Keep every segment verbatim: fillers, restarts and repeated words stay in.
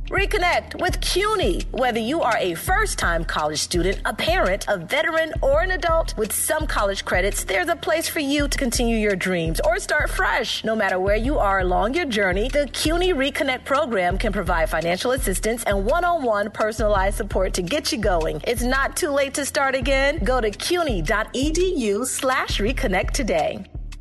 Reconnect with CUNY. Whether you are a first-time college student, a parent, a veteran, or an adult, with some college credits, there's a place for you to continue your dreams or start fresh. No matter where you are along your journey, the CUNY Reconnect program can provide financial assistance and one-on-one personalized support to get you going. It's not too late to start again. Go to cuny.edu slash reconnect today.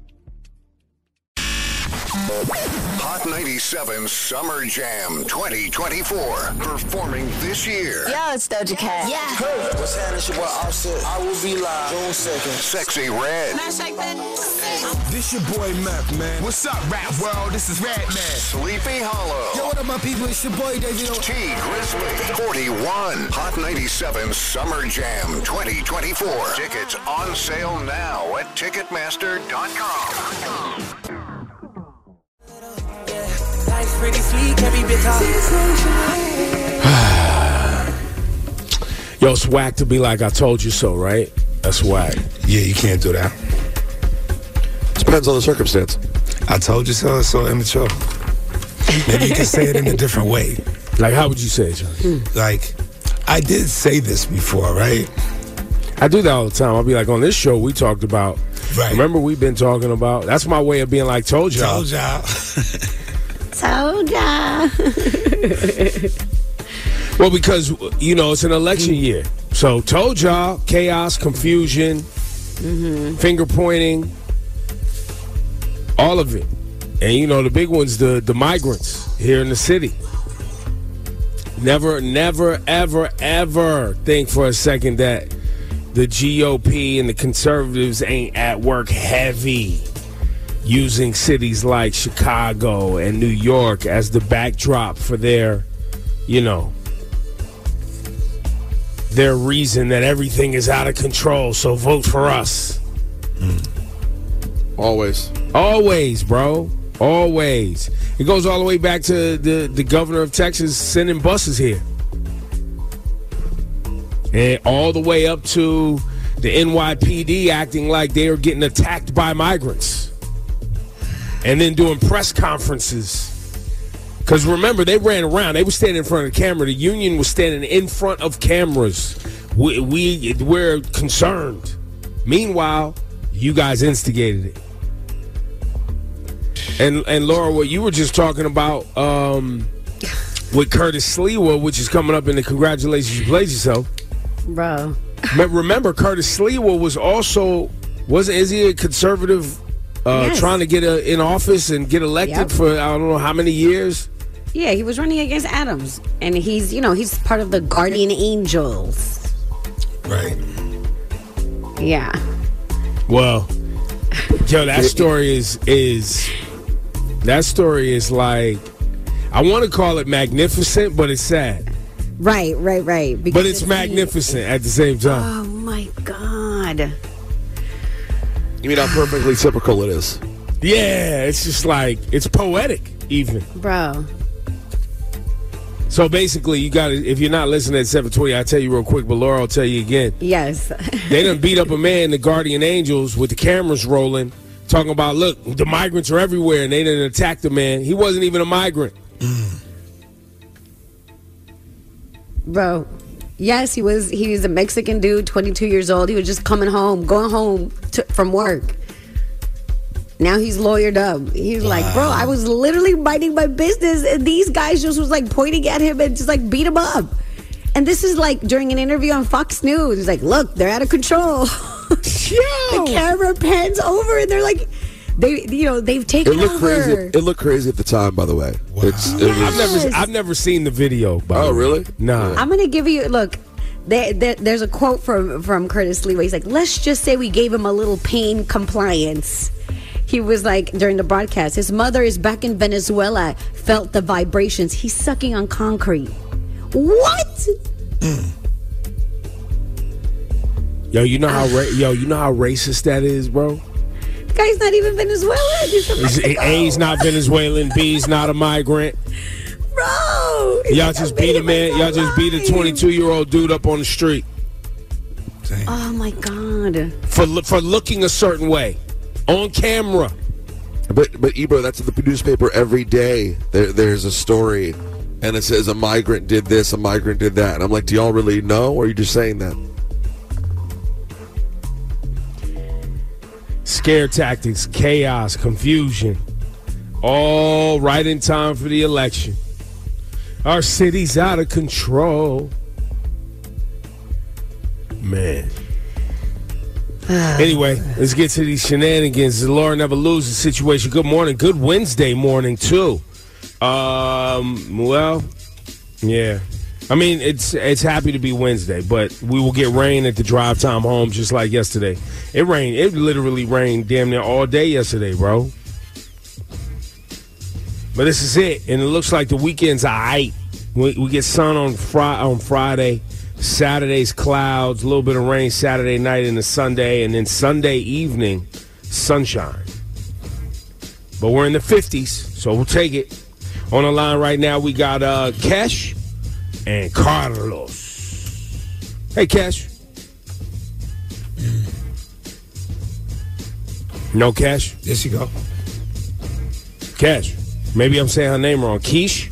Hot ninety-seven Summer Jam twenty twenty-four. Performing this year. Yo, it's Doja Cat. Yeah. Hey, what's happening? It's your boy Offset. I will be live June second. Sexy Red. This your boy Meth, man. What's up, rap world? This is Red Man. Sleepy Hollow. Yo, what up, my people? It's your boy David. T Grizzly. forty-one. Hot ninety-seven Summer Jam twenty twenty-four. Tickets on sale now at Ticketmaster dot com. Life's pretty sweet, every bit Yo, swag to be like I told you so, right? That's swag. Yeah, you can't do that. Depends on the circumstance. I told you so. It's so immature. Maybe you can say it in a different way. Like, how would you say it, John? Like, I did say this before, right? I do that all the time. I'll be like, on this show, we talked about. Right. Remember, we've been talking about. That's my way of being like, told y'all. Told y'all. Told ya. Well, because, you know, it's an election year. So, told y'all, chaos, confusion, mm-hmm. finger pointing, all of it. And, you know, the big one's the, the migrants here in the city. Never, never, ever, ever think for a second that the G O P and the conservatives ain't at work heavy using cities like Chicago and New York as the backdrop for their, you know, their reason that everything is out of control, so vote for us. Mm. Always. Always, bro. Always. It goes all the way back to the, the governor of Texas sending buses here. And all the way up to the N Y P D acting like they are getting attacked by migrants. And then doing press conferences. Because remember, they ran around. They were standing in front of the camera. The union was standing in front of cameras. We, we, we're concerned. Meanwhile, you guys instigated it. And, and Laura, what you were just talking about um, with Curtis Sliwa, which is coming up in the Congratulations You Played Yourself. Bro. Remember, Curtis Sliwa was also, wasn't, is he a conservative uh, yes. trying to get a, in office and get elected yep. for I don't know how many years? Yeah, he was running against Adams. And he's, you know, he's part of the Guardian Angels. Right. Yeah. Well, yo, that story is, is, that story is like, I want to call it magnificent, but it's sad. Right, right, right. Because but it's, it's magnificent at the same time. Oh, my God. You mean how perfectly typical it is? Yeah, it's just like, it's poetic, even. Bro. So basically, you got to, if you're not listening at seven twenty, I'll tell you real quick, but Laura will tell you again. Yes. They done beat up a man, the Guardian Angels, with the cameras rolling, talking about, look, the migrants are everywhere, and they didn't attack the man. He wasn't even a migrant. Mm. Bro, yes, he was he was a Mexican dude, twenty-two years old. He was just coming home, going home to, from work. Now he's lawyered up. He's wow. like, bro, I was literally minding my business, and these guys just was like pointing at him and just like beat him up. And this is like during an interview on Fox News. He's like, look, they're out of control. The camera pans over, and they're like, they, you know, they've taken it looked over. Crazy. It looked crazy at the time, by the way. Wow. It's, it yes. was, I've never, I've never seen the video. By oh, the way. really? Nah. I'm gonna give you look. There, there, there's a quote from from Curtis Lee where he's like, "Let's just say we gave him a little pain compliance." He was like during the broadcast, his mother is back in Venezuela, felt the vibrations. He's sucking on concrete. What? Mm. Yo, you know how ra- yo, you know how racist that is, bro. The guy's not even Venezuelan. He's from He's, Mexico. A, he's not Venezuelan. B, he's not a migrant. Bro, y'all just beat a man. Y'all just beat a twenty-two-year-old dude up on the street. Same. Oh my God. For for looking a certain way on camera. But but Ebro, that's in the newspaper every day. There there's a story, and and it says a migrant did this, a migrant did that. And I'm like, do y'all really know, or are you just saying that? Scare tactics, chaos, confusion. All right in time for the election. Our city's out of control. Man. Anyway, let's get to these shenanigans. The Laura never loses situation. Good morning. Good Wednesday morning, too. Um, well, yeah. I mean, it's it's happy to be Wednesday, but we will get rain at the drive time home just like yesterday. It rained. It literally rained damn near all day yesterday, bro. But this is it, and it looks like the weekend's all right. We, we get sun on, fri- on Friday. Saturday's clouds, a little bit of rain Saturday night into Sunday, and then Sunday evening, sunshine. But we're in the fifties, so we'll take it. On the line right now, we got uh, Kesh and Carlos. Hey, Kesh. No Kesh? There she go. Kesh. Maybe I'm saying her name wrong. Keish?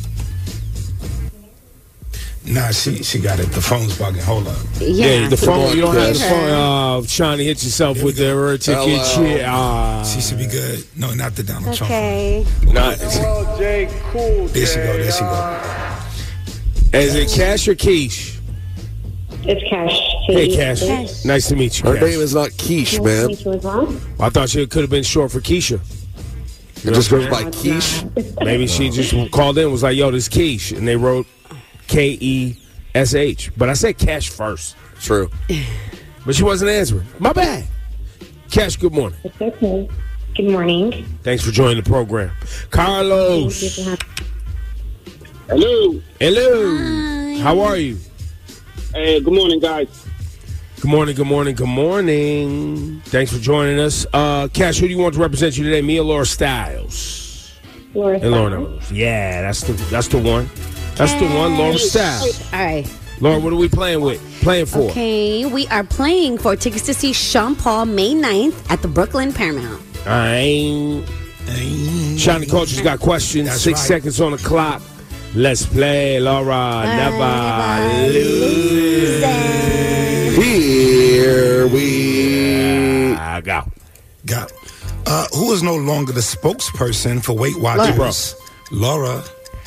Nah, she she got it. The phone's bugging. Hold up. Yeah, Yeah, the phone. You don't have the Kesh. phone. Uh, trying to hit yourself Here with we the go. word ticket shit. Uh, She should be good. No, not the Donald Trump. Okay. not, Jay Cool. There she go. There she go. is it Cash or Keish? It's Cash. Hey, Cash. Cash. Nice to meet you, Her Cash. name is not Quiche, man. Nice to meet you as well. I thought she could have been short for Keisha. It just goes by Quiche. Maybe she just called in and was like, yo, this Keish. And they wrote K E S H. But I said Cash first. True. But she wasn't answering. My bad. Cash, good morning. It's okay. Good morning. Thanks for joining the program. Carlos. Hello. Hello. How are you? Hey, good morning, guys. Good morning, good morning, good morning. Thanks for joining us. Uh, Cash, who do you want to represent you today? Me or Laura Styles? Laura And Laura Styles. knows. Yeah, that's the that's the one. That's the one, Laura Styles. All right. Laura, what are we playing with? Playing for? Okay, we are playing for tickets to see Sean Paul May ninth at the Brooklyn Paramount. I ain't. Shiny Culture's got questions. That's Six right. seconds on the clock. Let's play, Laura. Never lose. Here we I go. Got. Uh, who is no longer the spokesperson for Weight Watchers? Laura.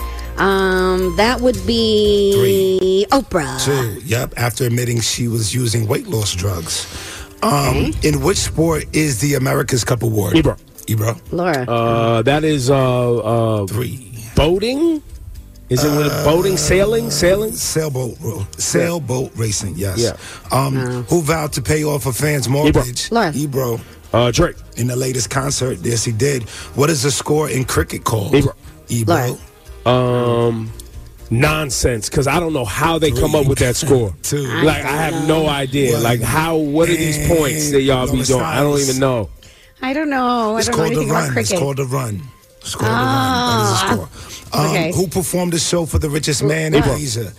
Um, that would be Oprah. Two. Yep. After admitting she was using weight loss drugs. Um, in which sport is the America's Cup Award? Ebro. Ebro. Laura. Uh, that is uh, uh, Three. boating? Is it with boating, sailing, sailing? Sailboat, ro- sailboat racing. Yes. Yeah. Um, Who vowed to pay off a fan's mortgage? Laura. Ebro. Uh, Drake. In the latest concert, yes, he did. What is the score in cricket called? Ebro. Ebro. Laura. Um, nonsense, because I don't know how they come up with that score. Two. Like, I have no idea. One. Like, how, what are these points that y'all be Laura doing? I don't Styles. even know. I don't know. It's I don't know called the anything about run. It's cricket. called the run. It's called the run. That is the score. Um, okay. Who performed the show for the richest man in Ebro. Asia?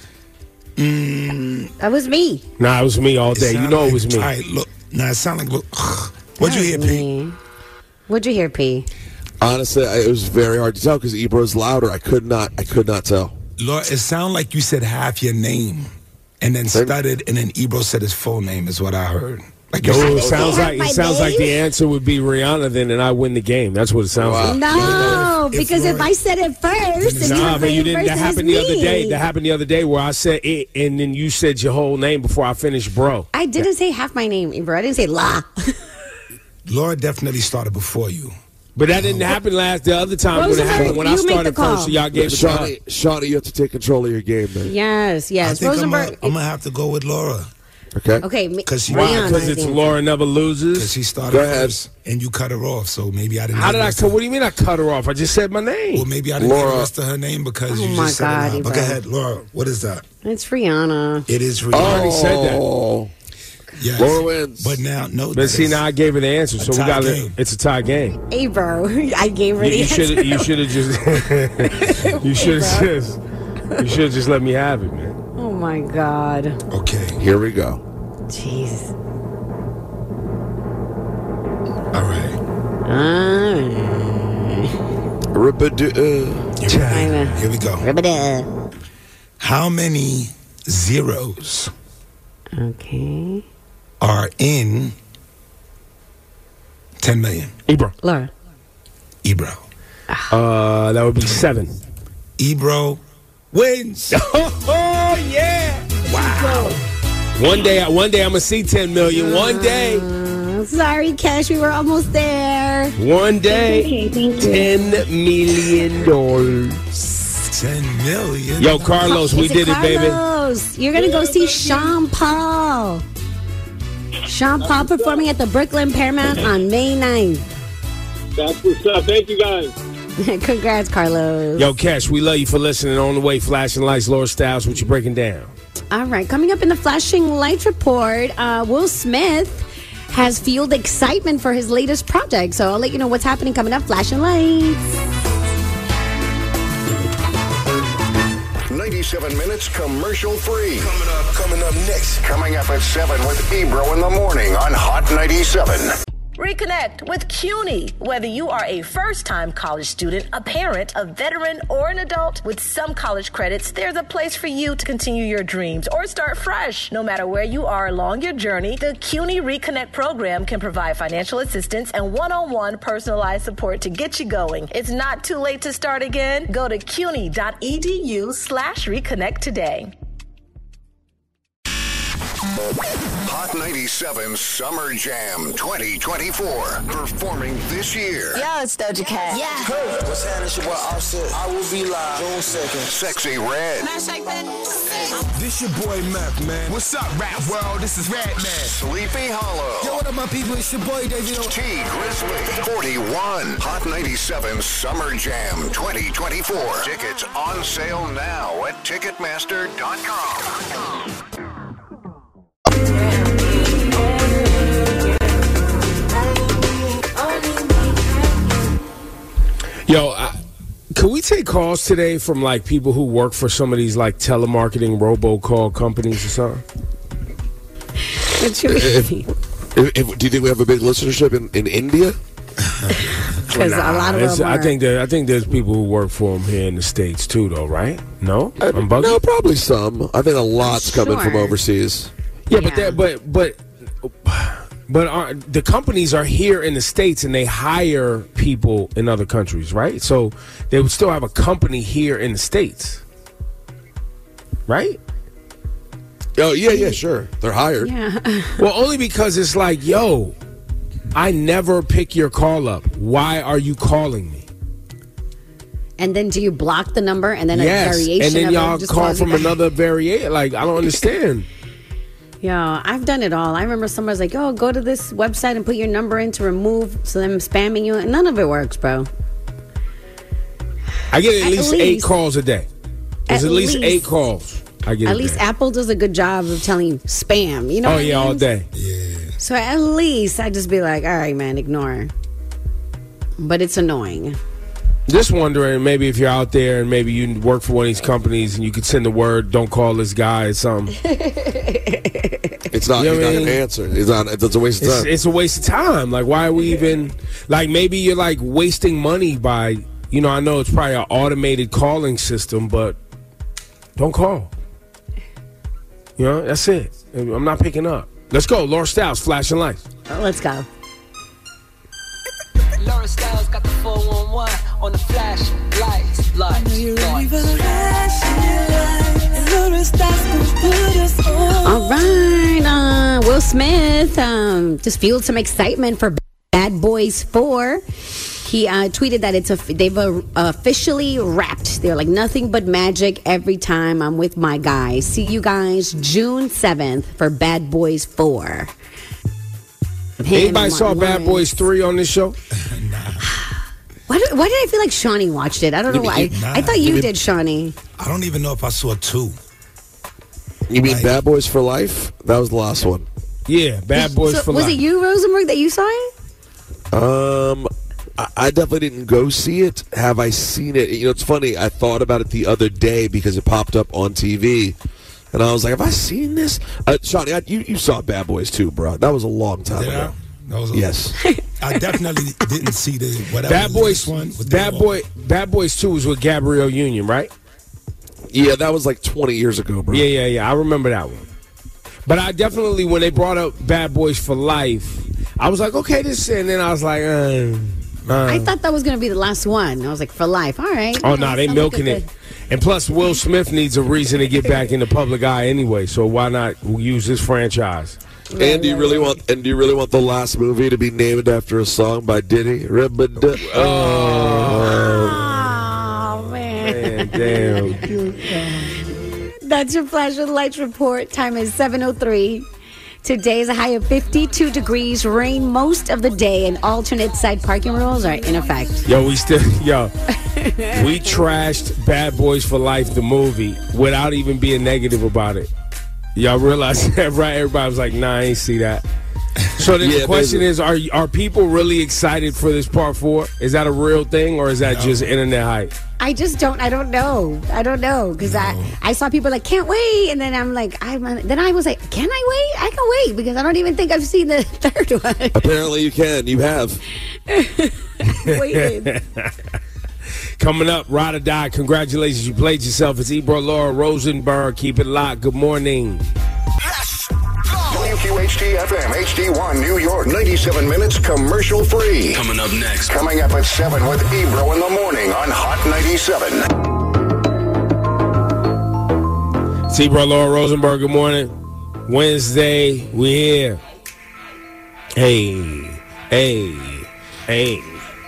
That was me. Nah, it was me all day. You sound know it like- was me. All right, look. Nah, it sounded like, look. What'd you hear, That was Pete? me. What'd you hear, P? honestly, I- it was very hard to tell because Ebro's louder. I could not. I could not tell. Laura, it sounded like you said half your name and then stuttered, and then Ebro said his full name, is what I heard. Like you Yo, said, it sounds Have like my it sounds like the name? answer would be Rihanna then, and I win the game. That's what it sounds Wow. like. No, If because if Laura- I said it first, and you Nah, were but you playing didn't. first, That it happened was the other me. day. That happened the other day where I said it, and then you said your whole name before I finished, bro. I didn't say half my name, Ebro. I didn't say La. Laura definitely started before you. But that didn't happen last the other time when it Rosenberg, happened when I you make the started call. first. So y'all gave it to her. Shawnee, Shawnee, you have to take control of your game, man. Yes, I yes. think I'm Rosenberg. going to have to go with Laura Okay. Okay, me- because she, Why? Rihanna, Because I it's think. Laura never because loses. she started Go ahead. first and you cut her off. So maybe I didn't. How know did the I? rest cut- of- What do you mean I cut her off? I just said my name. Well, maybe I didn't know Laura. the rest of her name because Oh you my just said God, it loud. But go Ebro. ahead, Laura. What is that? It's Rihanna. It is I Rihanna. already said that. Oh, Yes. Laura wins. But now, no. But that see, is- now I gave her the answer, so we tie got game. It's a tie game. Ebro. I gave her You, the you answer. should. You should have just. you should have just. You should have just let me have it, man. Oh my God. Okay. Here we go. Jeez. All right. Alright. Okay, here we go. Ribba-da. How many zeros Okay. are in ten million? Ebro. Laura. Ebro. Uh, that would be seven. Ebro wins. Oh yeah! Wow. One day, one day I'm gonna see ten million. One day. Uh, sorry, Cash. We were almost there. One day, Okay, thank you. ten million dollars. Ten million. Yo, Carlos, we Is did it, baby. Carlos? You're gonna go see Sean Paul. Sean Paul performing at the Brooklyn Paramount on May ninth. That's what's up. Thank you, guys. Congrats, Carlos. Yo, Cash, we love you for listening. On the way, flashing lights, Laura Styles, what you breaking down? All right, coming up in the Flashing Lights report, uh, Will Smith has fueled excitement for his latest project. So I'll let you know what's happening coming up. Flashing Lights. ninety-seven minutes commercial free. Coming up, coming up next. Coming up at seven with Ebro in the morning on Hot ninety-seven. Reconnect with CUNY. Whether you are a first-time college student, a parent, a veteran, or an adult, with some college credits, there's a place for you to continue your dreams or start fresh. No matter where you are along your journey, the CUNY Reconnect program can provide financial assistance and one-on-one personalized support to get you going. It's not too late to start again. Go to cuny.edu slash reconnect today. Hot ninety-seven Summer Jam twenty twenty-four. Performing this year. Yo, it's Doja Cat. Yeah. Hey, what's happening? It's your boy Offset. I will be live June second. Sexy Red. This your boy Mac, man. What's up, rap world? This is Red Man. Sleepy Hollow. Yo, what up, my people? It's your boy David. T Grizzly. forty-one. Hot ninety-seven Summer Jam twenty twenty-four. Tickets on sale now at Ticketmaster dot com. Yo, I, could we take calls today from like people who work for some of these like telemarketing robocall companies or something? What you mean? If, if, do you think we have a big listenership in, in India? Because Nah, a lot of it's- them are. I think there, I think there's people who work for them here in the States too, though, right? No, Uh, I'm bugging. no, probably some. I think a lot's coming from Sure. overseas. Yeah, but Yeah. that, but but but are, the companies are here in the States and they hire people in other countries, right? So they would still have a company here in the States, right? Oh, yeah, yeah, sure. They're hired. Yeah. Well, only because it's like, yo, I never pick your call up. Why are you calling me? And then do you block the number and then a Yes, variation and then of y'all it just call calls you from back? another variation. Like, I don't understand. Yo, I've done it all. I remember somebody's like, "Oh, go to this website and put your number in to remove so them spamming you." And none of it works, bro. I get at, At least, eight least- calls a day. There's at at, least, least- eight calls. I get At a least day. Apple does a good job of telling you spam. You know? Oh what I yeah, all mean? day. So at least I just be like, "All right, man, ignore." But it's annoying. Just wondering, maybe if you're out there and maybe you work for one of these companies and you could send the word, "Don't call this guy" or something. It's not, You know he's what I not mean? going to answer. It's, not, it's a waste of It's, time. it's a waste of time. Like, why are we even like? Maybe you're like wasting money by, you know. I know it's probably an automated calling system, but don't call. You know, that's it. I'm not picking up. Let's go, Laura Styles, flashing lights. Oh, let's go. Laura Styles got the four one one on the flash lights. Lights. You ready for the All right, uh, Will Smith um, just fueled some excitement for Bad Boys four. He uh, tweeted that it's a, they've uh, officially wrapped. They're like nothing but magic every time I'm with my guys. See you guys June seventh for Bad Boys four. Anybody saw Bad Boys three on this show? Why did, why did I feel like Shawnee watched it? I don't know why. Nah. I thought you did, Shawnee. I don't even know if I saw two. You mean Like- Bad Boys for Life? That was the last one. Yeah, Bad Boys So, for was life. it you, Rosenberg, that you saw it? Um, I, I definitely didn't go see it. Have I seen it? You know, it's funny. I thought about it the other day because it popped up on T V. And I was like, have I seen this? Uh, Shawnee, I, you, you saw Bad Boys too, bro. That was a long time Did I? ago. That was a Yes. I definitely didn't see the whatever. Bad the Boys latest one. with Bad the- Boy Bad Boys two was with Gabrielle Union, right? Yeah, that was like twenty years ago, bro. Yeah, yeah, yeah. I remember that one. But I definitely, when they brought up Bad Boys for Life, I was like, okay, this, and then I was like, uh, uh. I thought that was going to be the last one. I was like, for life. All right. Oh, Yeah, no, they sounds milking like a it. good- And plus, Will Smith needs a reason to get back in the public eye anyway, so why not use this franchise? And do you really want? And do you really want the last movie to be named after a song by Diddy? Ribba-da- Oh, man. Man, damn. That's your Flash of the Lights report. Time is seven oh three. Today is a high of fifty-two degrees. Rain most of the day, and alternate side parking rules are in effect. Yo, we still, yo, we trashed Bad Boys for Life, the movie, without even being negative about it. Y'all realize that, right? Everybody was like, nah, I ain't see that. So then Yeah, the question baby. is, are are people really excited for this part four? Is that a real thing, or is that just internet hype? I just don't. I don't know. I don't know because I I saw people like can't wait, and then I'm like I then I was like, can I wait? I can wait because I don't even think I've seen the third one. Apparently, you can. You have. Waited. Coming up, Ride or Die. Congratulations, you played yourself. It's Ebro Laura Rosenberg. Keep it locked. Good morning. W Q H T F M, H D one, New York, ninety-seven minutes commercial free. Coming up next. Coming up at seven with Ebro in the morning on Hot ninety-seven. It's Ebro Laura Rosenberg. Good morning. Wednesday, we here. Hey, hey, hey.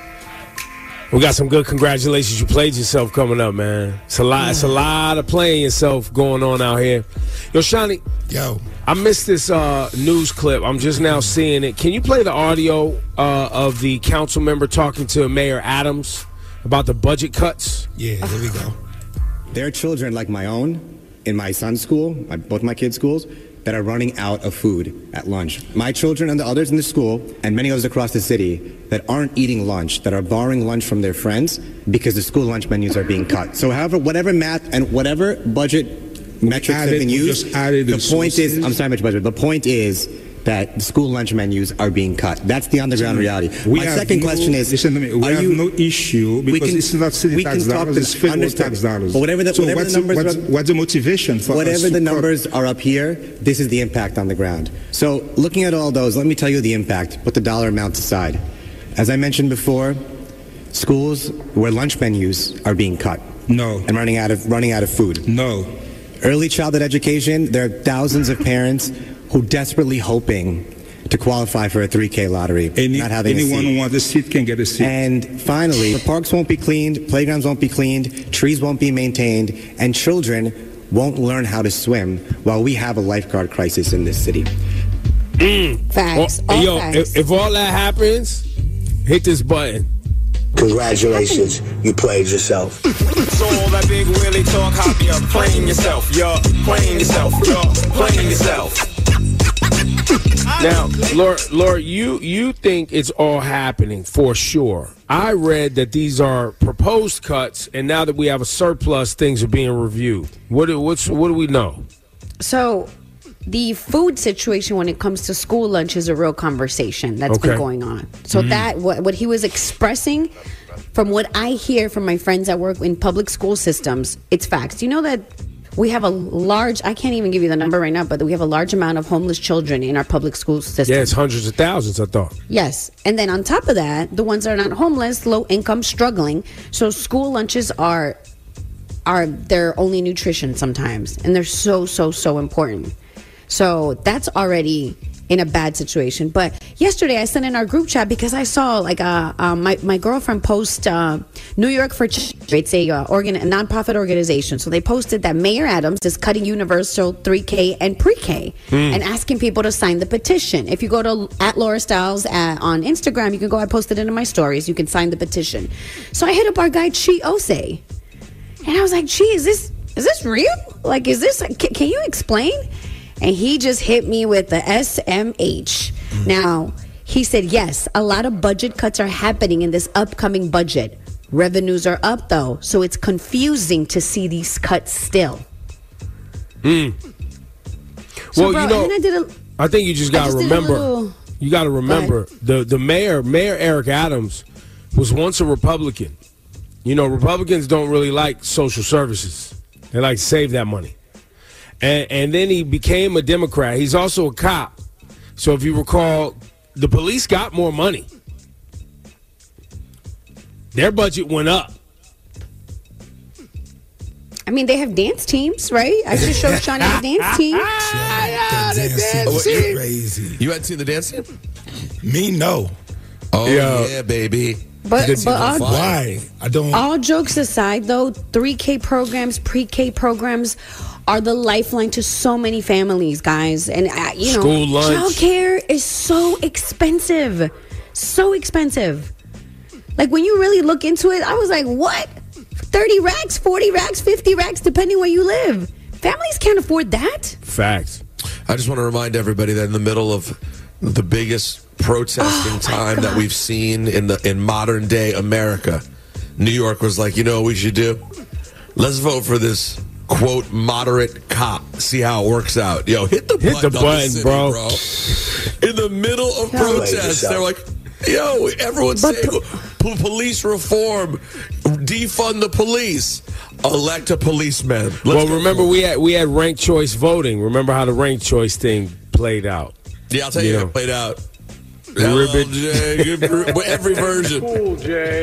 We got some good congratulations. You played yourself coming up, man. It's a lot. It's a lot of playing yourself going on out here. Yo, Shani. Yo. I missed this uh, news clip. I'm just now seeing it. Can you play the audio uh, of the council member talking to Mayor Adams about the budget cuts? Yeah, there we go. There are children like my own in my son's school, my, both my kids' schools, that are running out of food at lunch. My children and the others in the school, and many others across the city, that aren't eating lunch, that are borrowing lunch from their friends because the school lunch menus are being cut. So however, whatever math and whatever budget metrics added- have been we used, just added the the point is, sources. I'm sorry, much budget, the point is that the school lunch menus are being cut. That's the underground reality. We My have second no- question is, listen to me, we are have you, no issue we because can- it's not city we tax can talk dollars, to- it's federal understood. tax dollars. But whatever the, so whatever what's, the numbers what's, are, what's the motivation for us whatever to the cut? numbers are up here, this is the impact on the ground. So looking at all those, let me tell you the impact, put the dollar amounts aside. As I mentioned before, schools where lunch menus are being cut. No. And running out of running out of food. No. Early childhood education, there are thousands of parents who desperately hoping to qualify for a three K lottery. Any, not having anyone a seat. who wants a seat can get a seat. And finally, the parks won't be cleaned, playgrounds won't be cleaned, trees won't be maintained, and children won't learn how to swim while we have a lifeguard crisis in this city. Facts. Well, all yo, facts. if, if all that happens, hit this button. Congratulations, you played yourself. So all that big Willie talk, hobby up, playing yourself, yo, playing yourself, yo, playing yourself. Now, Laura, Laura, you you think it's all happening for sure. I read that these are proposed cuts, and now that we have a surplus, things are being reviewed. What do, what's what do we know? So, the food situation when it comes to school lunch is a real conversation that's Okay. been going on. So that what, what he was expressing, from what I hear from my friends that work in public school systems, it's facts. You know that we have a large, I can't even give you the number right now, but we have a large amount of homeless children in our public school system. Yeah, it's hundreds of thousands, I thought. Yes. And then on top of that, the ones that are not homeless, low income, struggling. So school lunches are are their only nutrition sometimes. And they're so, so, so important. So that's already in a bad situation. But yesterday I sent in our group chat because I saw like uh, uh, my, my girlfriend post uh, New York for Ch- it's a, uh, organ- a nonprofit organization. So they posted that Mayor Adams is cutting universal three K and pre-K and asking people to sign the petition. If you go to at Laura Styles at, on Instagram, you can go, I posted it in my stories. You can sign the petition. So I hit up our guy Chi Ose. And I was like, Chi, is this, is this real? Like, is this, can, can you explain? And he just hit me with the S M H. Now, he said, yes, a lot of budget cuts are happening in this upcoming budget. Revenues are up, though, so it's confusing to see these cuts still. Mm. So, Well, bro, you know, and then I did a, I think you just I got to just did a remember. little- You got to remember the the mayor, Mayor Eric Adams, was once a Republican. You know, Republicans don't really like social services. They like to save that money. And, and then he became a Democrat. He's also a cop. So if you recall, the police got more money. Their budget went up. I mean, they have dance teams, right? I just showed Shawnee the dance team. That dance team was crazy. You hadn't seen the dance team? Me, no. Oh, Yo. yeah, baby. But, but all, why? I don't. all jokes aside, though, three K programs, pre-K programs are the lifeline to so many families, guys. And, uh, you know, School lunch. childcare is so expensive. So expensive. Like, when you really look into it, I was like, what? thirty racks, forty racks, fifty racks, depending where you live. Families can't afford that. Facts. I just want to remind everybody that in the middle of the biggest protesting Oh, time that we've seen in the in modern day America, New York was like, you know what we should do? Let's vote for this quote moderate cop. See how it works out. Yo, hit the Hit button, the on button, city, bro. In the middle of Yeah. protests, they're like, yo, everyone's But saying po- police reform, defund the police, elect a policeman. Let's well, go. remember we had we had ranked choice voting. Remember how the ranked choice thing played out? Yeah, I'll tell you, You how know. it played out. Ribbit. L L J, every version. Well,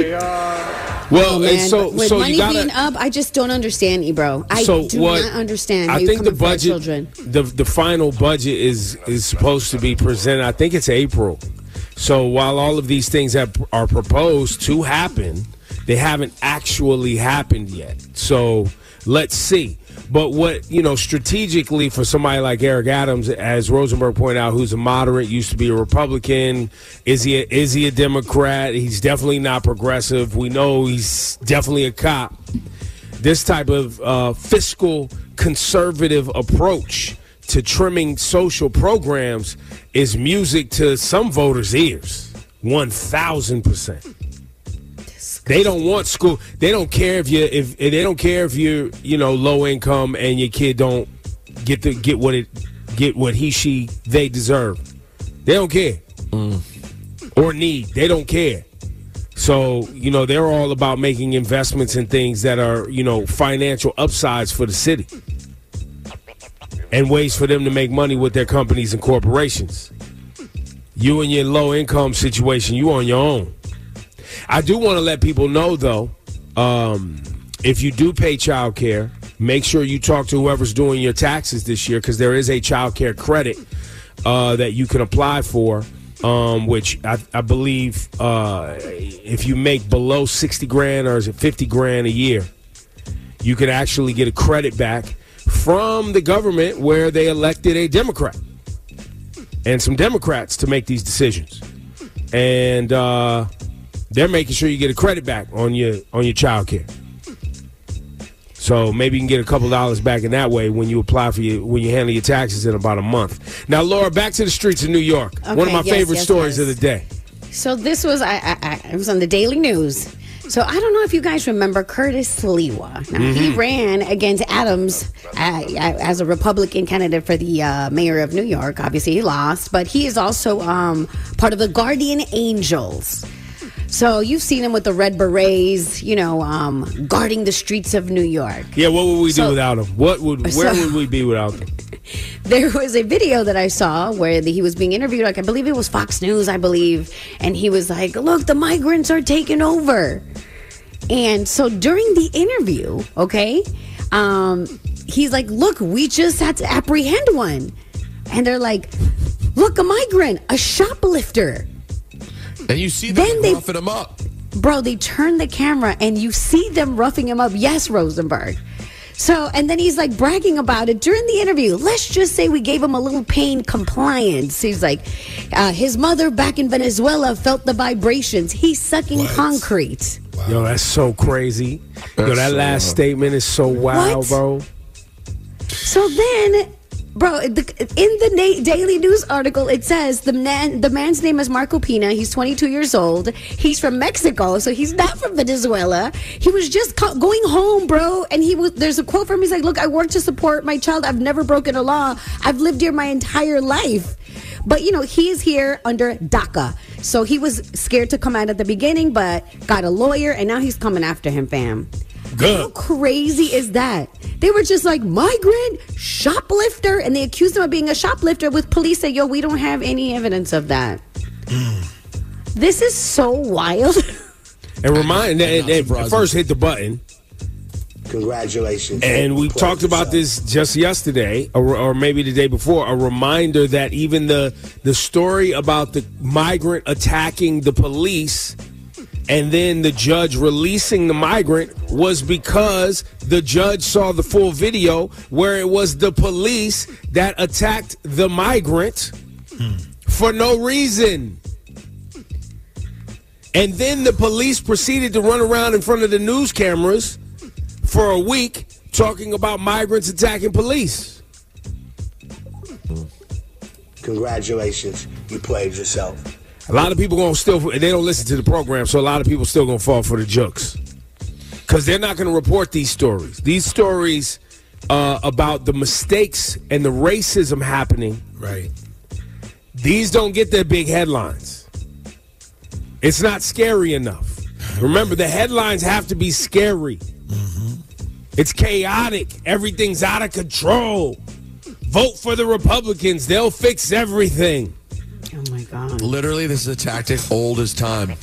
Oh, and man. so With so money you gotta. being up, I just don't understand you, bro. I so do what, not understand how I you think come the up for our budget, children. the the final budget is is supposed to be presented. I think it's April. So while all of these things have, are proposed to happen, they haven't actually happened yet. So let's see. But what, you know, strategically for somebody like Eric Adams, as Rosenberg pointed out, who's a moderate, used to be a Republican, is he a, is he a Democrat? He's definitely not progressive. We know he's definitely a cop. This type of uh, fiscal conservative approach to trimming social programs is music to some voters' ears. one thousand percent. They don't want school. They don't care if you if, if they don't care if you're, you know, low income and your kid don't get the get what it get what he she they deserve. They don't care. Mm. Or need. They don't care. So, you know, they're all about making investments in things that are, you know, financial upsides for the city. And ways for them to make money with their companies and corporations. You and your low income situation, you on your own. I do want to let people know, though, um, if you do pay child care, make sure you talk to whoever's doing your taxes this year, because there is a child care credit uh, that you can apply for, um, which I, I believe uh, if you make below sixty grand or is it fifty grand a year, you can actually get a credit back from the government where they elected a Democrat and some Democrats to make these decisions. And uh, they're making sure you get a credit back on your on your child care. So maybe you can get a couple dollars back in that way when you apply for your when you handle your taxes in about a month. Now, Laura, back to the streets of New York. Okay, One of my yes, favorite yes, stories yes. of the day. So this was I, I, I it was on the Daily News. So I don't know if you guys remember Curtis Sliwa. Now he Mm-hmm. ran against Adams uh, as a Republican candidate for the uh, mayor of New York. Obviously he lost, but he is also um, part of the Guardian Angels. So you've seen him with the red berets, you know, um, guarding the streets of New York. Yeah, what would we do So- without him? What would where So- would we be without him? There was a video that I saw where the, he was being interviewed, like I believe it was Fox News, I believe, and he was like, look, the migrants are taking over. And so during the interview, okay, um, he's like, look, we just had to apprehend one. And they're like, look, a migrant, a shoplifter. And you see them Then they- roughing them up. Bro, they turn the camera and you see them roughing him up. Yes, Rosenberg. So, and then he's like bragging about it during the interview. Let's just say we gave him a little pain compliance. He's like, uh, his mother back in Venezuela felt the vibrations. He's sucking What? concrete. Yo, that's so crazy. Yo, That's that so last wild. statement is so wild, What? bro. So then, bro, the, in the na- Daily News article, it says the man, the man's name is Marco Pina. He's twenty-two years old. He's from Mexico, so he's not from Venezuela. He was just co- going home, bro. And he was. There's a quote from him. He's like, "Look, I work to support my child. I've never broken a law. I've lived here my entire life." But, you know, he is here under DACA. So he was scared to come out at the beginning, but got a lawyer, and now he's coming after him, fam. Good. How crazy is that? They were just like, migrant, shoplifter, and they accused him of being a shoplifter with police say, yo, we don't have any evidence of that. This is so wild. And remind, and, and first hit the button. Congratulations. And we talked about this just yesterday, or, or maybe the day before, a reminder that even the the story about the migrant attacking the police and then the judge releasing the migrant was because the judge saw the full video where it was the police that attacked the migrant hmm. for no reason. And then the police proceeded to run around in front of the news cameras for a week talking about migrants attacking police. Congratulations. You played yourself. A lot of people gonna still, they don't listen to the program, so a lot of people still gonna fall for the jokes. Because they're not gonna report these stories. These stories uh, about the mistakes and the racism happening, right? These don't get their big headlines. It's not scary enough. Remember, the headlines have to be scary. Mm-hmm. It's chaotic. Everything's out of control. Vote for the Republicans. They'll fix everything. Oh, my God. Literally, this is a tactic old as time.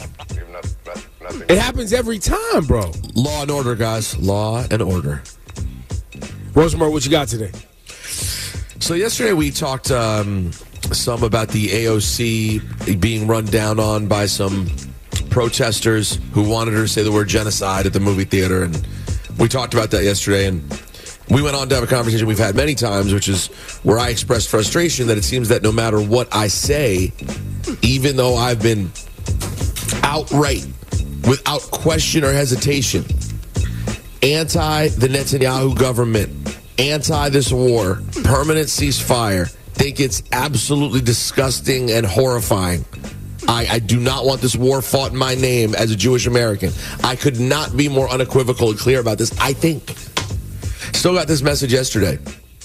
It happens every time, bro. Law and order, guys. Law and order. Rosemary, what you got today? So yesterday we talked um, some about the A O C being run down on by some protesters who wanted her to say the word genocide at the movie theater. And we talked about that yesterday. And we went on to have a conversation we've had many times, which is where I expressed frustration that it seems that no matter what I say, even though I've been outright, without question or hesitation, anti the Netanyahu government, anti this war, permanent ceasefire, think it's absolutely disgusting and horrifying. I, I do not want this war fought in my name as a Jewish American. I could not be more unequivocal and clear about this, I think. Still got this message yesterday.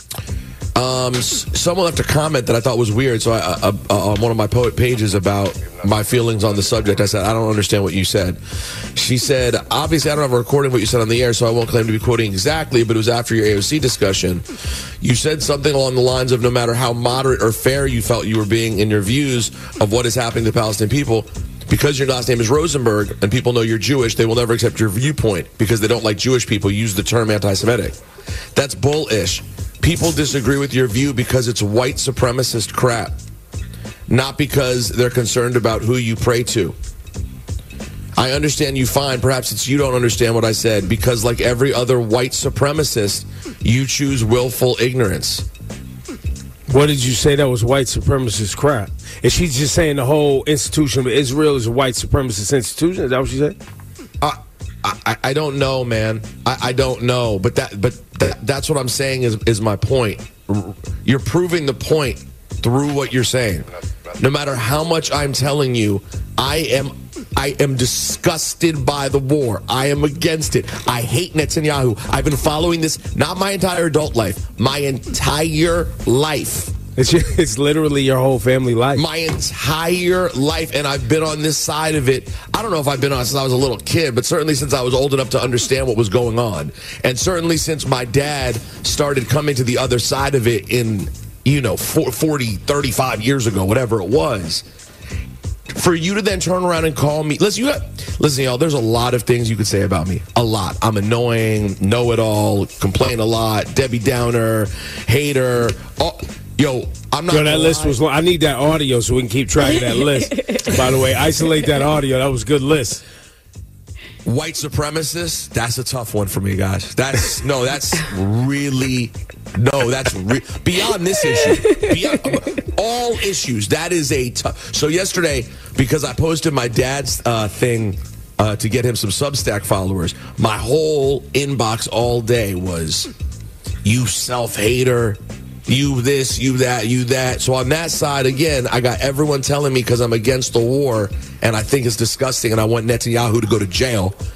Um, someone left a comment that I thought was weird. So I, uh, uh, on one of my poet pages about my feelings on the subject, I said, I don't understand what you said. She said, obviously I don't have a recording of what you said on the air, so I won't claim to be quoting exactly, but it was after your A O C discussion. You said something along the lines of no matter how moderate or fair you felt you were being in your views of what is happening to the Palestinian people, because your last name is Rosenberg and people know you're Jewish, they will never accept your viewpoint because they don't like Jewish people. Use the term anti-Semitic. That's bullish. People disagree with your view because it's white supremacist crap, not because they're concerned about who you pray to. I understand you fine. Perhaps it's you don't understand what I said because like every other white supremacist, you choose willful ignorance. What did you say that was white supremacist crap? Is she just saying the whole institution of Israel is a white supremacist institution? Is that what she said? Uh, I, I don't know, man. I, I don't know. But that but that, that's what I'm saying is, is my point. You're proving the point through what you're saying. No matter how much I'm telling you, I am I am disgusted by the war. I am against it. I hate Netanyahu. I've been following this, not my entire adult life, my entire life. It's, it's literally your whole family life. My entire life, and I've been on this side of it. I don't know if I've been on it since I was a little kid, but certainly since I was old enough to understand what was going on. And certainly since my dad started coming to the other side of it in, you know, forty, thirty-five years ago, whatever it was. For you to then turn around and call me, listen, you got, listen, y'all, there's a lot of things you could say about me. A lot. I'm annoying, know-it-all, complain a lot, Debbie Downer, hater. All, yo, I'm not. Yo, that list was long. I need that audio so we can keep track of that list. By the way, isolate that audio. That was a good list. White supremacists, that's a tough one for me, guys. That's, no, that's really, no, that's re- beyond this issue. Beyond, all issues, that is a tough. So yesterday, because I posted my dad's uh, thing uh, to get him some Substack followers, my whole inbox all day was, you self-hater, you this, you that, you that. So on that side, again, I got everyone telling me because I'm against the war and I think it's disgusting and I want Netanyahu to go to jail.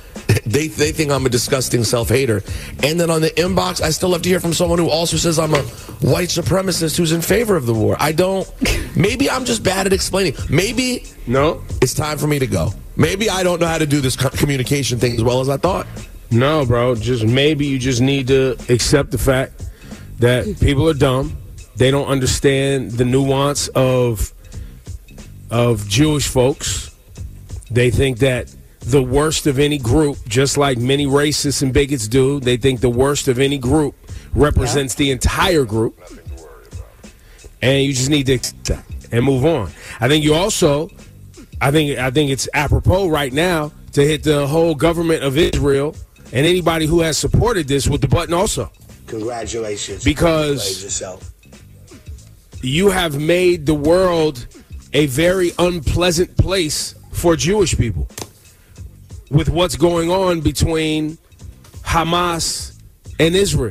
They they think I'm a disgusting self-hater. And then on the inbox, I still have to hear from someone who also says I'm a white supremacist who's in favor of the war. I don't. Maybe I'm just bad at explaining. Maybe no. It's time for me to go. Maybe I don't know how to do this co- communication thing as well as I thought. No, bro. Just maybe you just need to accept the fact that people are dumb. They don't understand the nuance of of Jewish folks. They think that the worst of any group, just like many racists and bigots do, they think the worst of any group represents yeah. the entire group. And you just need to accept and move on. I think you also, I think I think it's apropos right now to hit the whole government of Israel and anybody who has supported this with the button also. Congratulations. Because yourself. You have made the world a very unpleasant place for Jewish people with what's going on between Hamas and Israel.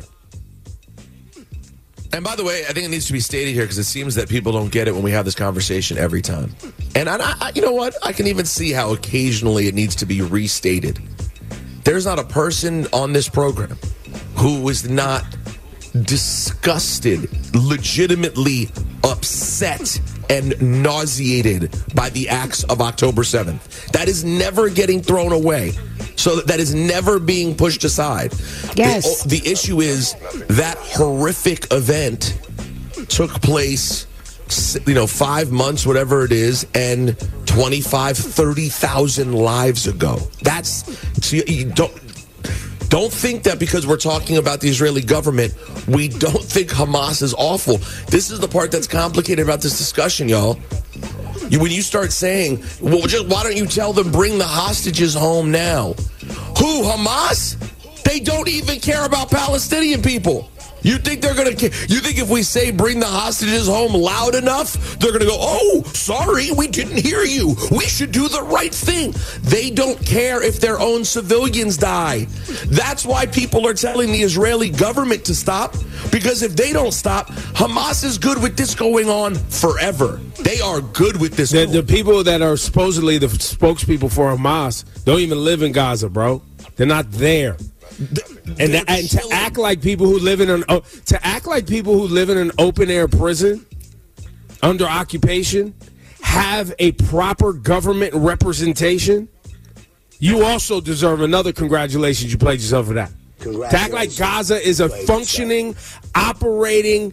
And by the way, I think it needs to be stated here because it seems that people don't get it when we have this conversation every time. And I, I, you know what? I can even see how occasionally it needs to be restated. There's not a person on this program who is not disgusted, legitimately upset, and nauseated by the acts of October seventh. That is never getting thrown away. So that is never being pushed aside. Yes. The, the issue is that horrific event took place, you know, five months, whatever it is, and twenty-five, thirty thousand lives ago. That's, so you, you don't, don't think that because we're talking about the Israeli government, we don't think Hamas is awful. This is the part that's complicated about this discussion, y'all. You, when you start saying, well, just why don't you tell them bring the hostages home now? Who, Hamas? They don't even care about Palestinian people. You think they're going to You think if we say bring the hostages home loud enough, they're going to go, oh, sorry, we didn't hear you. We should do the right thing. They don't care if their own civilians die. That's why people are telling the Israeli government to stop, because if they don't stop, Hamas is good with this going on forever. They are good with this. The, the people that are supposedly the spokespeople for Hamas don't even live in Gaza, bro. They're not there. And, to, and to act like people who live in an oh, to act like people who live in an open air prison under occupation have a proper government representation, you also deserve another congratulations. You played yourself for that. To act like Gaza is a functioning, operating,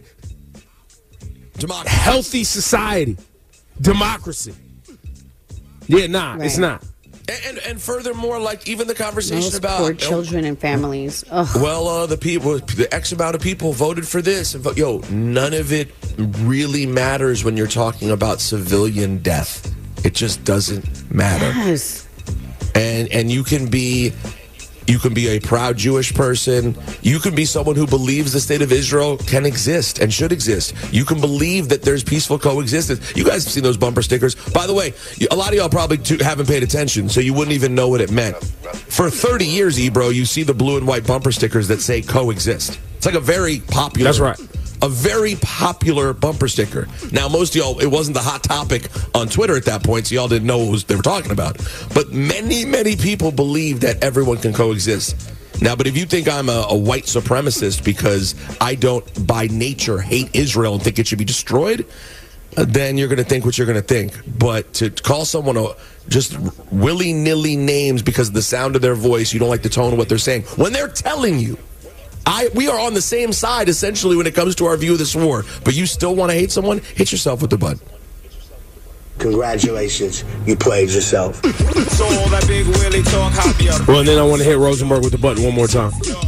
healthy society, democracy. Yeah, nah, right. It's not. And, and furthermore, like even the conversation Those about poor children and families. Ugh. Well, uh, the people, the X amount of people voted for this. And vote, yo, none of it really matters when you're talking about civilian death. It just doesn't matter. Yes. And and you can be. You can be a proud Jewish person. You can be someone who believes the state of Israel can exist and should exist. You can believe that there's peaceful coexistence. You guys have seen those bumper stickers. By the way, a lot of y'all probably too, haven't paid attention, so you wouldn't even know what it meant. For thirty years, Ebro, you see the blue and white bumper stickers that say coexist. It's like a very popular... That's right. A very popular bumper sticker. Now, most of y'all, it wasn't the hot topic on Twitter at that point, so y'all didn't know what was, they were talking about. But many, many people believe that everyone can coexist. Now, but if you think I'm a, a white supremacist because I don't, by nature, hate Israel and think it should be destroyed, uh, then you're going to think what you're going to think. But to call someone a, just willy-nilly names because of the sound of their voice, you don't like the tone of what they're saying, when they're telling you, I, we are on the same side, essentially, when it comes to our view of this war. But you still want to hate someone? Hit yourself with the button. Congratulations. You played yourself. So all that big Willie talk, hobby up. Well, and then I want to hit Rosenberg with the button one more time.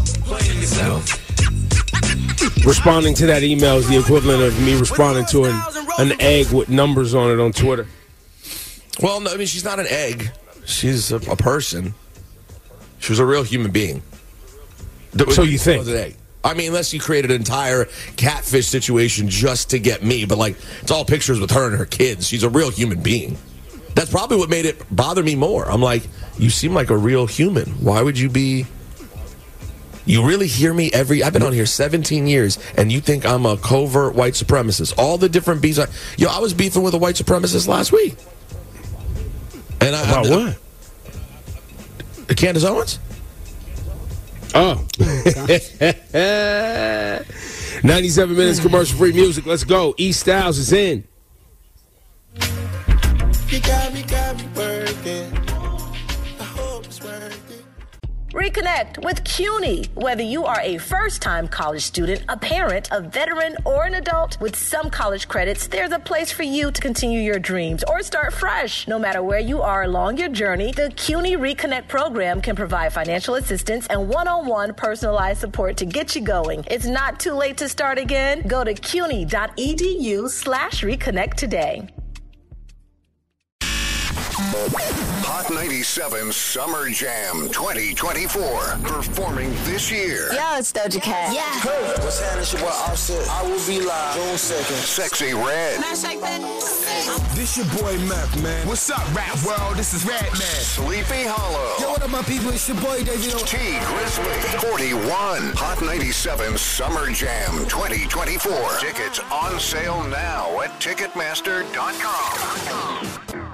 Responding to that email is the equivalent of me responding to an, an egg with numbers on it on Twitter. Well, no, I mean, she's not an egg. She's a, a person. She was a real human being. So you think? I mean, unless you created an entire catfish situation just to get me, but like it's all pictures with her and her kids. She's a real human being. That's probably what made it bother me more. I'm like, you seem like a real human. Why would you be? You really hear me every? I've been on here seventeen years, and you think I'm a covert white supremacist? All the different beefs. I, yo, I was beefing with a white supremacist last week. And I, About I, what? Candace Owens. Oh. ninety-seven minutes commercial-free music. Let's go. E Styles is in. You got me, got me working. I hope it's working. Reconnect with CUNY. Whether you are a first-time college student, a parent, a veteran, or an adult, with some college credits, there's a place for you to continue your dreams or start fresh. No matter where you are along your journey, the CUNY Reconnect program can provide financial assistance and one-on-one personalized support to get you going. It's not too late to start again. Go to cuny.edu slash reconnect today. Hot ninety-seven Summer Jam twenty twenty-four. Performing this year. Yo, it's Doja Cat. Yeah. Hey, what's happening? It's your boy Offset. I will be live June second. Sexy Red. This your boy Meth, man. What's up, rap world? This is Red Man. Sleepy Hollow. Yo, what up, my people? It's your boy David. T Grizzly. forty-one. Hot ninety-seven Summer Jam twenty twenty-four. Tickets on sale now at Ticketmaster dot com.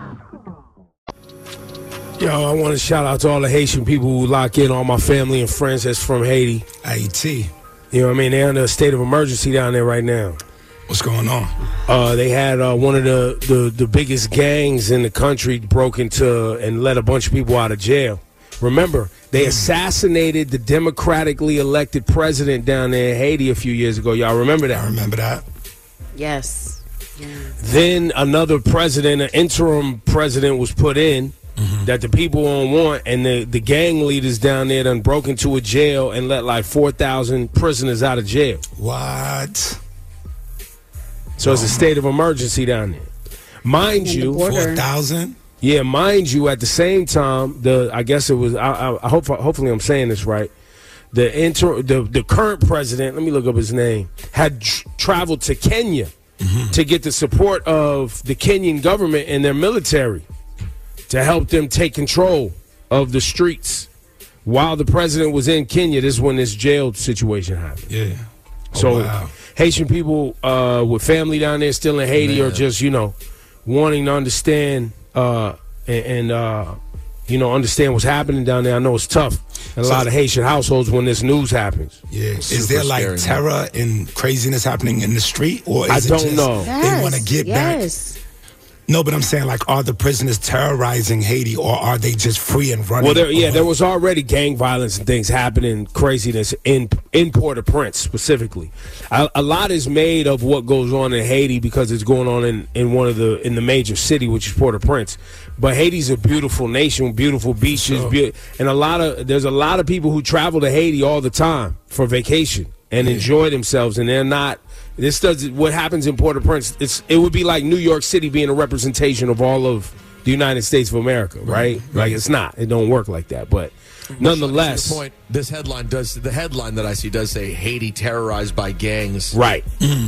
Yo, I want to shout out to all the Haitian people who lock in, all my family and friends that's from Haiti. Haiti. You know what I mean? They're under a state of emergency down there right now. What's going on? Uh, they had uh, one of the, the, the biggest gangs in the country broke into and let a bunch of people out of jail. Remember, they assassinated the democratically elected president down there in Haiti a few years ago. Y'all remember that? I remember that. Yes. Yeah. Then another president, an interim president, was put in. Mm-hmm. That the people don't want, and the, the gang leaders down there done broke into a jail and let like four thousand prisoners out of jail. What? So oh. It's a state of emergency down there. Mind you, four thousand? Yeah, mind you, at the same time, the I guess it was, I, I, I hope, hopefully I'm saying this right, the, inter, the, the current president, let me look up his name, had tr- traveled to Kenya mm-hmm. to get the support of the Kenyan government and their military to help them take control of the streets. While the president was in Kenya, this is when this jail situation happened. Yeah. Oh, so wow. Haitian people uh, with family down there still in Haiti Man. are just, you know, wanting to understand uh, and, and uh, you know, understand what's happening down there. I know it's tough in a So- lot of Haitian households when this news happens. Yeah. Is Super there like scary, terror and craziness happening in the street? Or is I it don't just know. They want to get yes. back? No, but I'm saying, like, are the prisoners terrorizing Haiti, or are they just free and running? Well, there, yeah, over? there was already gang violence and things happening, craziness in in Port-au-Prince specifically. A, a lot is made of what goes on in Haiti because it's going on in, in one of the in the major city, which is Port-au-Prince. But Haiti's a beautiful nation, beautiful beaches, Sure. be- and a lot of there's a lot of people who travel to Haiti all the time for vacation and enjoy themselves, and they're not. This does what happens in Port-au-Prince. It's it would be like New York City being a representation of all of the United States of America, right? Right. Like it's not. It don't work like that. But nonetheless, To your point, this headline does the headline that I see does say Haiti terrorized by gangs right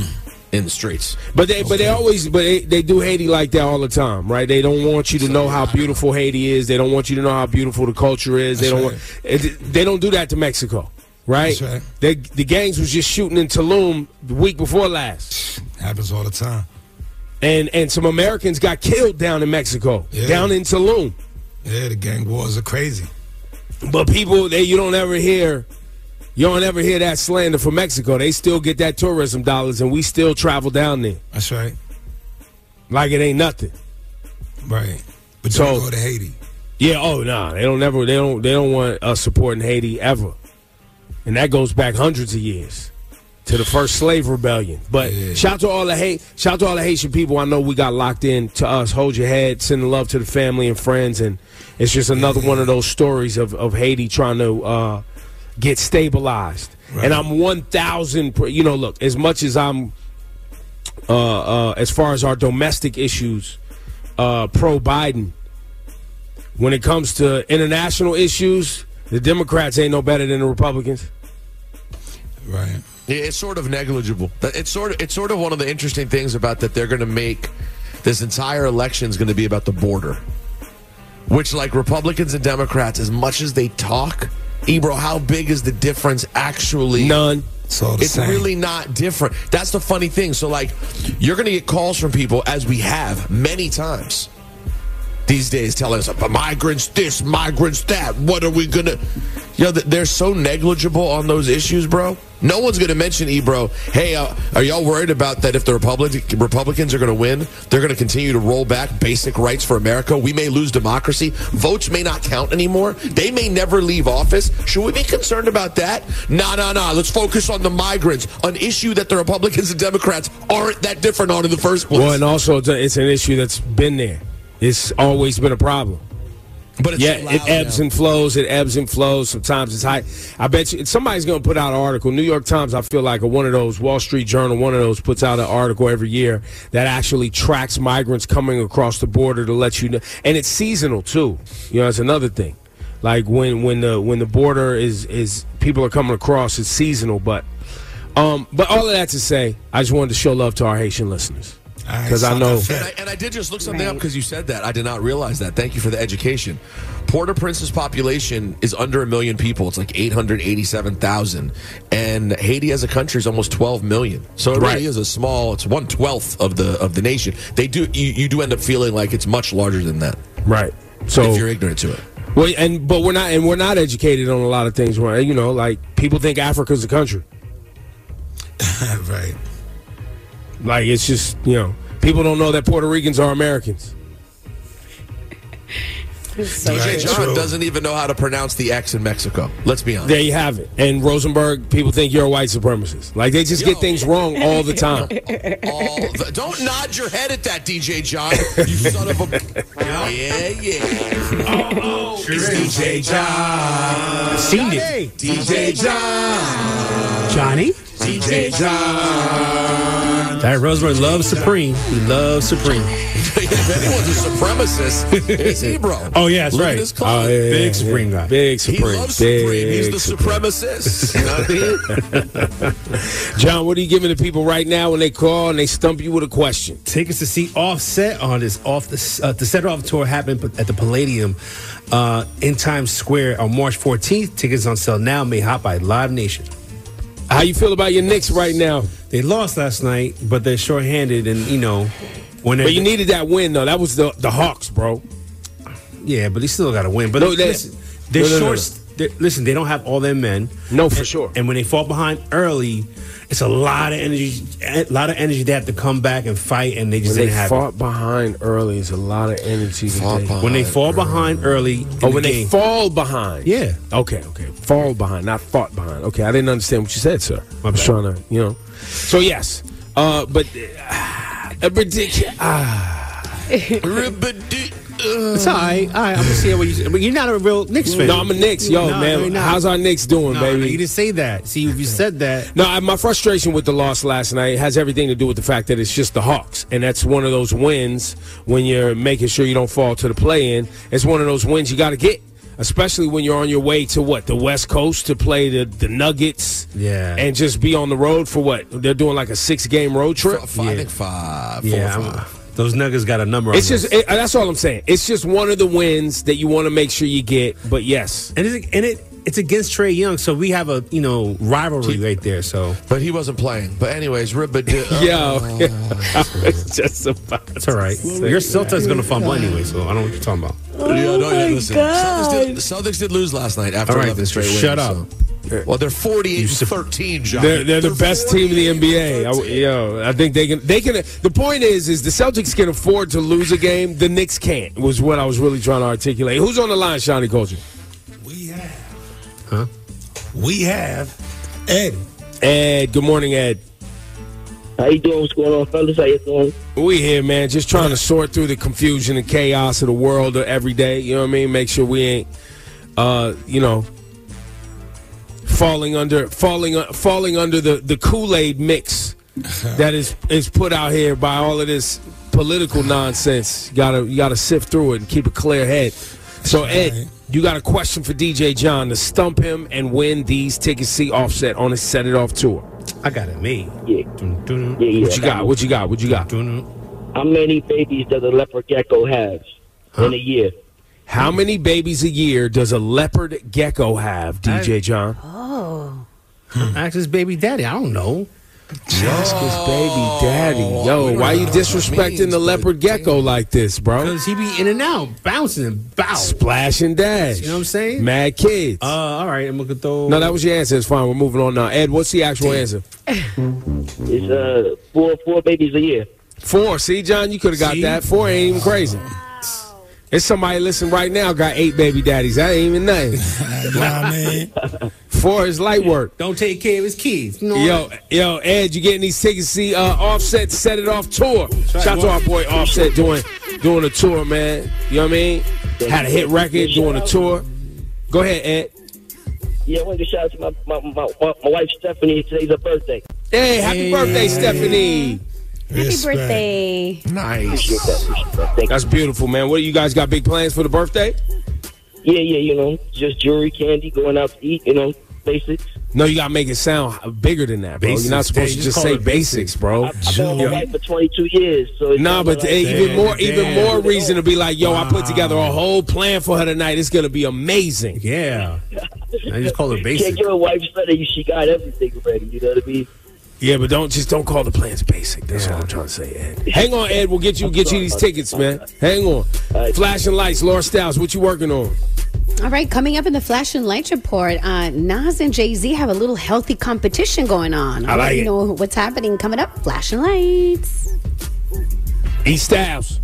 in the streets. But they but they always but they, they do Haiti like that all the time, right? They don't want you to know how beautiful Haiti is. They don't want you to know how beautiful the culture is. They That's don't right. want, it, they don't do that to Mexico. Right? That's right. They, the gangs was just shooting in Tulum the week before last. Happens all the time. And and some Americans got killed down in Mexico, Yeah. down in Tulum. Yeah, the gang wars are crazy. But people, they you don't ever hear, you don't ever hear that slander from Mexico. They still get that tourism dollars, and we still travel down there That's right. like it ain't nothing. Right. But So- don't go to Haiti. Yeah. Oh no, nah, they don't never. They don't. They don't want us supporting Haiti ever, and that goes back hundreds of years to the first slave rebellion. But Yeah. shout to all the hate. Shout to all the Haitian people. I know we got locked in to us. Hold your head. Sending love to the family and friends, and it's just another one of those stories of of Haiti trying to uh, get stabilized. Right. And I'm one thousand. You know, look. As much as I'm, uh, uh, as far as our domestic issues, uh, pro Biden. When it comes to international issues, the Democrats ain't no better than the Republicans. Right. Yeah, it's sort of negligible. It's sort of it's sort of one of the interesting things about that they're going to make this entire election is going to be about the border, which like Republicans and Democrats, as much as they talk, Ebro, how big is the difference actually? None. It's all the It's same. really not different. That's the funny thing. So like, you're going to get calls from people, as we have many times, these days telling us, migrants this, migrants that. What are we going to... Yo, they're so negligible on those issues, bro. No one's going to mention, Ebro, hey, uh, are y'all worried about that if the Republic- Republicans are going to win, they're going to continue to roll back basic rights for America? We may lose democracy. Votes may not count anymore. They may never leave office. Should we be concerned about that? Nah, nah, nah. Let's focus on the migrants, an issue that the Republicans and Democrats aren't that different on in the first place. Well, and also it's an issue that's been there. It's always been a problem. But it's yeah, so it ebbs now. and flows. It ebbs and flows. Sometimes it's high. I bet you somebody's going to put out an article. New York Times, I feel like, or one of those, Wall Street Journal, one of those puts out an article every year that actually tracks migrants coming across the border to let you know. And it's seasonal, too. You know, it's another thing. Like when, when the when the border is, is people are coming across, it's seasonal. But, um, but all of that to say, I just wanted to show love to our Haitian listeners. Because I know. And I, and I did just look something right. up because you said that. I did not realize that. Thank you for the education. Port-au-Prince's population is under a million people. It's like eight hundred eighty-seven thousand. And Haiti as a country is almost twelve million. So it right. really is a small, it's one-twelfth of the of the nation. They do you, you do end up feeling like it's much larger than that. Right. So if you're ignorant to it. Well, and but we're not and we're not educated on a lot of things. You know, like people think Africa's a country. Right. Like, it's just, you know, people don't know that Puerto Ricans are Americans. So D J right, John true. doesn't even know how to pronounce the X in Mexico. Let's be honest. There you have it. And Rosenberg, people think you're a white supremacist. Like, they just Yo. get things wrong all the time. All the, don't nod your head at that, D J John. You son of a... Yeah, yeah. Oh, oh, it's D J John. Seen it. D J John. Johnny. D J John. That Rosenberg loves Supreme. He loves Supreme. If anyone's a supremacist, it's Ebro. Oh, yeah, that's Look right. At his clothes. Oh, yeah, Big yeah, Supreme yeah. guy. Big Supreme. He loves Big Supreme. He's the Supreme. supremacist. You know what I mean? John, what are you giving the people right now when they call and they stump you with a question? Tickets to see Offset on this off the uh, the Set Off tour happened at the Palladium uh, in Times Square on March fourteenth. Tickets on sale now. Made hot by Live Nation. How you feel about your Knicks right now? They lost last night, but they're shorthanded, and you know when they. But you needed that win though. That was the the Hawks, bro. Yeah, but they still got to win. But No, no, they- listen, they're no, no, no, short. They're, listen, they don't have all their men. No, for and, sure. And when they fall behind early, it's a lot of energy. A lot of energy. They have to come back and fight, and they just When they didn't have fought behind early, it's a lot of energy. Fought That they, behind. it. When they fall behind early, in oh, the when they game, fall behind. Yeah. Okay, okay. Fall behind, not fought behind. Okay, I didn't understand what you said, sir. I was bad. trying to, you know. So, yes. Uh, but, uh, ridiculous. Ah. It's all right. All right, I'm gonna see what you. But you're not a real Knicks fan. No, I'm a Knicks. Yo, No, man, you're not. how's our Knicks doing, No, baby? no, you didn't say that. See, if you said that, No, I- my frustration with the loss last night has everything to do with the fact that it's just the Hawks. And that's one of those wins when you're making sure you don't fall to the play-in. It's one of those wins you got to get, especially when you're on your way to, what, the West Coast to play the, the Nuggets. Yeah. And just be on the road for what? They're doing like a six-game road trip? F- five, I think five. Four yeah, or I'm- five. those Nuggets got a number. It's on just them. it, that's all I'm saying. It's just one of the wins that you want to make sure you get. But yes, and it's, and it it's against Trae Young, so we have a you know rivalry right there. So, But he wasn't playing. But anyways, Ribba. yo, it's just about. that's all right. Your Celtics going to fumble anyway, so I don't know what you're talking about. yeah, no, yeah, listen. Celtics did, the Celtics did lose last night after All right, eleven straight wins. shut up. so- Well, they're forty-eight and thirteen, John. They're, they're the best team in the N B A. I, yo, I think they can. They can. The point is, is the Celtics can afford to lose a game. The Knicks can't. Was what I was really trying to articulate. Who's on the line, Shawnee Culture? We have. Huh? We have Ed. Ed. Good morning, Ed. How you doing? What's going on, fellas? How you doing? We here, man. Just trying to sort through the confusion and chaos of the world every day. You know what I mean? Make sure we ain't, uh, you know, falling under falling uh, falling under the, the Kool-Aid mix that is is put out here by all of this political nonsense. You gotta you gotta sift through it and keep a clear head. So Ed, you got a question for D J John to stump him and win these tickets to see Offset on his Set It Off tour. I got it made. Yeah. Dun, dun, Yeah, yeah. What you got? What you got? What you got? dun, dun. How many babies does a leopard gecko have in a year? How many babies a year does a leopard gecko have, D J John? Oh. Ask his baby daddy. I don't know. Jessica's baby daddy. Yo, why you disrespecting the leopard gecko like this, bro? Because he be in and out, bouncing and bow. Splash and dash. You know what I'm saying? Mad kids. Uh, all right, I'm gonna throw. No, that was your answer. It's fine. We're moving on now. Ed, what's the actual answer? It's uh four four babies a year. Four. See, John, you could have got See? that. Four ain't even crazy. There's somebody listening right now got eight baby daddies. That ain't even nothing. Nah, man. Four is light work. Don't take care of his kids. You know Yo, yo, Ed, you getting these tickets to see uh, Offset Set It Off tour. Shout out to our boy Offset doing doing a tour, man. You know what I mean? Had a hit record, doing a tour. Go ahead, Ed. Yeah, I wanted to shout out to my my, my, my, my wife Stephanie. Today's her birthday. Hey, happy Hey. birthday, Stephanie. Happy Respect. birthday. Nice. Appreciate that. Appreciate that. Thank you. That's beautiful, man. What do you guys got big plans for the birthday? Yeah, yeah, you know, just jewelry, candy, going out to eat, you know, basics. No, you gotta make it sound bigger than that, bro. Basics, You're not supposed Dave, to just just call say it basics, bro. I've been with my wife for twenty-two years, so it's Nah, kinda but like, eh, even Damn, more, even damn. more reason to be like, yo, I put together a whole plan for her tonight. It's gonna be amazing. Yeah. I just call it can't basic. give a wife something. She got everything ready. You know what I mean? Yeah, but don't just don't call the plans basic. That's all I'm trying to say, Ed. Hang on, Ed. We'll get you get you these tickets, man. Hang on. Flashing lights, Laura Styles. What you working on? All right, coming up in the Flash and Lights report, uh, Nas and Jay-Z have a little healthy competition going on. I I'll let like you it. know what's happening coming up. Flash and Lights. E Styles.